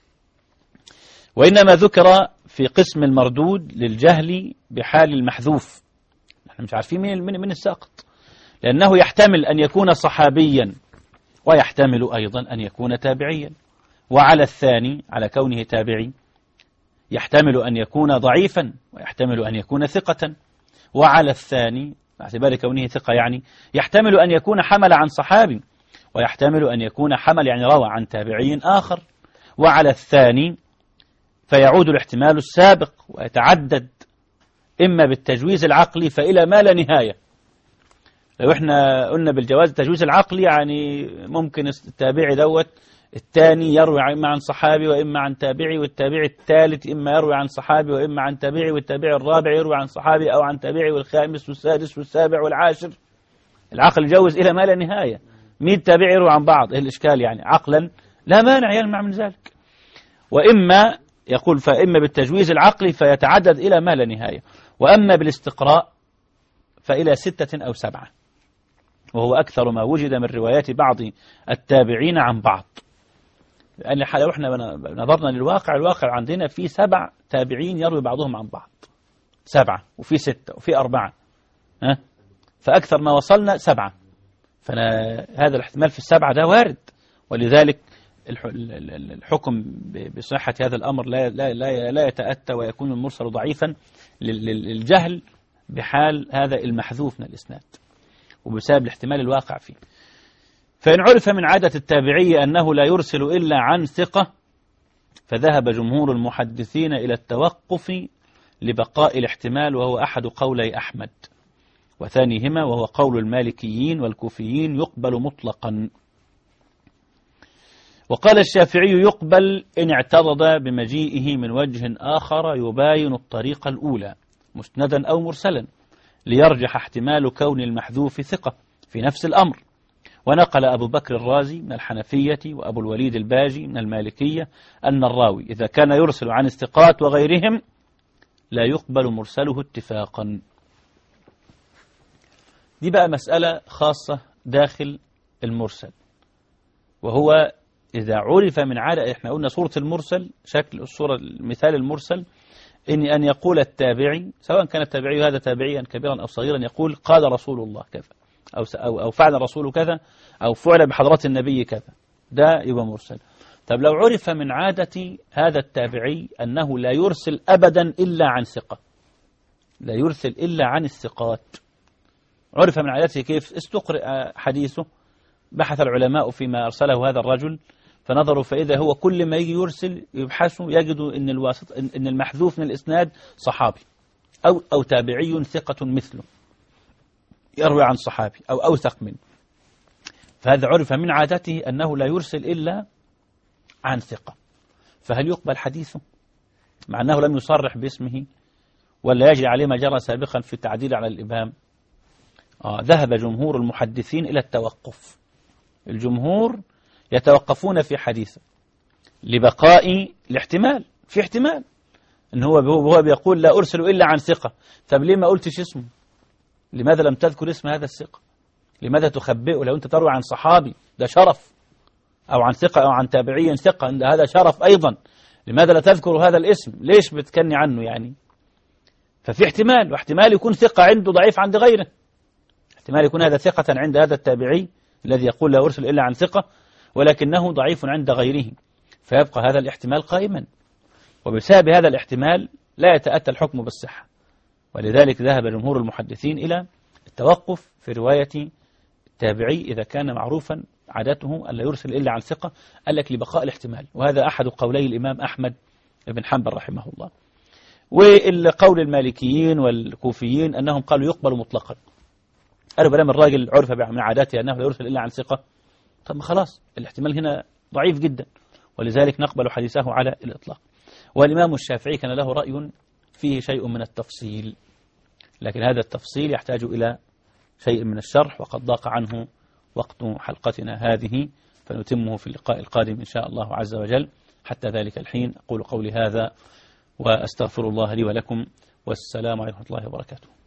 وإنما ذكر في قسم المردود للجهل بحال المحذوف، نحن مش عارفين من من الساقط، لأنه يحتمل أن يكون صحابيا ويحتمل أيضا أن يكون تابعيا. وعلى الثاني على كونه تابعي يحتمل أن يكون ضعيفا ويحتمل أن يكون ثقة. وعلى الثاني باعتبار كونه ثقة يعني يحتمل أن يكون حمل عن صحابي، ويحتمل أن يكون حمل يعني روى عن تابعي آخر. وعلى الثاني فيعود الاحتمال السابق ويتعدد إما بالتجويز العقلي فإلى ما لا نهاية. لو احنا قلنا بالجواز التجويز العقلي يعني ممكن التابعي دوت الثاني يروي إما عن صحابي وإما عن تابعي، والتابعي الثالث إما يروي عن صحابي وإما عن تابعي، والتابعي الرابع يروي عن صحابي أو عن تابعي، والخامس والسادس والسابع والعاشر. العقل يجوز إلى ما لا نهاية. مئة تابعي يروي عن بعض، إيه الإشكال يعني؟ عقلا لا مانع يلمع من ذلك. وإما يقول فإما بالتجويز العقلي فيتعدد إلى ما لا نهاية، وأما بالاستقراء فإلى ستة أو سبعة، وهو أكثر ما وجد من روايات بعض التابعين عن بعض. لأن لو احنا نظرنا للواقع، الواقع عندنا في سبع تابعين يروي بعضهم عن بعض، سبعة وفي ستة وفي أربعة، ها؟ فأكثر ما وصلنا سبعة، فهذا الاحتمال في السبعة ده وارد. ولذلك الحكم بصحة هذا الأمر لا لا لا, لا يتأتى، ويكون المرسل ضعيفا للجهل بحال هذا المحذوف من الإسناد وبسبب الاحتمال الواقع فيه. فإن عرف من عادة التابعي أنه لا يرسل إلا عن ثقة فذهب جمهور المحدثين إلى التوقف لبقاء الاحتمال، وهو أحد قولي أحمد، وثانيهما وهو قول المالكيين والكوفيين يقبل مطلقا. وقال الشافعي يقبل إن اعترض بمجيئه من وجه آخر يباين الطريقة الأولى مسندا أو مرسلا، ليرجح احتمال كون المحذوف ثقة في نفس الأمر. ونقل أبو بكر الرازي من الحنفية وأبو الوليد الباجي من المالكية أن الراوي إذا كان يرسل عن الثقات وغيرهم لا يقبل مرسله اتفاقا. دي بقى مسألة خاصة داخل المرسل، وهو إذا عرف من عادة، إحنا قلنا صورة المرسل، شكل الصورة المثال المرسل إن أن يقول التابعي، سواء كان التابعي هذا تابعيا كبيرا أو صغيرا، يقول قال رسول الله كذا، أو أو أو فعل الرسول كذا، أو فعل بحضرة النبي كذا، ده يبقى مرسل. طب لو عرف من عادة هذا التابعي أنه لا يرسل أبدا إلا عن ثقة، لا يرسل إلا عن الثقات، عرف من عادته كيف؟ استقرئ حديثه، بحث العلماء فيما أرسله هذا الرجل فنظروا فإذا هو كل ما يجي يرسل يبحثوا يجدوا إن الواسط إن المحذوف من الإسناد صحابي أو أو تابعي ثقة مثله يروي عن صحابي أو أوثق منه، فهذا عرف من عادته أنه لا يرسل إلا عن ثقة. فهل يقبل حديثه مع أنه لم يصرح باسمه، ولا يجري عليه ما جرى سابقا في التعديل على الإبهام؟ آه ذهب جمهور المحدثين إلى التوقف. الجمهور يتوقفون في حديثه لبقاء الاحتمال، في احتمال ان هو هو بيقول لا ارسل الا عن ثقه. طب ليه ما قلتش اسمه؟ لماذا لم تذكر اسم هذا الثقه؟ لماذا تخبئه؟ لو انت تروي عن صحابي ده شرف، او عن ثقه او عن تابعي ثقه هذا شرف ايضا، لماذا لا تذكر هذا الاسم؟ ليش بتكني عنه يعني؟ ففي احتمال، واحتمال يكون ثقه عنده ضعيف عند غيره، احتمال يكون هذا ثقه عند هذا التابعي الذي يقول لا ارسل الا عن ثقه ولكنه ضعيف عند غيره، فيبقى هذا الاحتمال قائما، وبسبب هذا الاحتمال لا يتأتى الحكم بالصحة. ولذلك ذهب جمهور المحدثين إلى التوقف في رواية التابعي إذا كان معروفا عادته أن لا يرسل إلا عن ثقة، قال لك لبقاء الاحتمال، وهذا أحد قولي الإمام أحمد بن حنبل رحمه الله. والقول المالكيين والكوفيين أنهم قالوا يقبل مطلقا، قالوا بلام الراجل عرف من عاداته أنه لا يرسل إلا عن ثقة، طب خلاص الاحتمال هنا ضعيف جدا، ولذلك نقبل حديثه على الإطلاق. والإمام الشافعي كان له رأي فيه شيء من التفصيل، لكن هذا التفصيل يحتاج إلى شيء من الشرح، وقد ضاق عنه وقت حلقتنا هذه، فنتمه في اللقاء القادم إن شاء الله عز وجل. حتى ذلك الحين أقول قولي هذا وأستغفر الله لي ولكم، والسلام عليكم ورحمة الله وبركاته.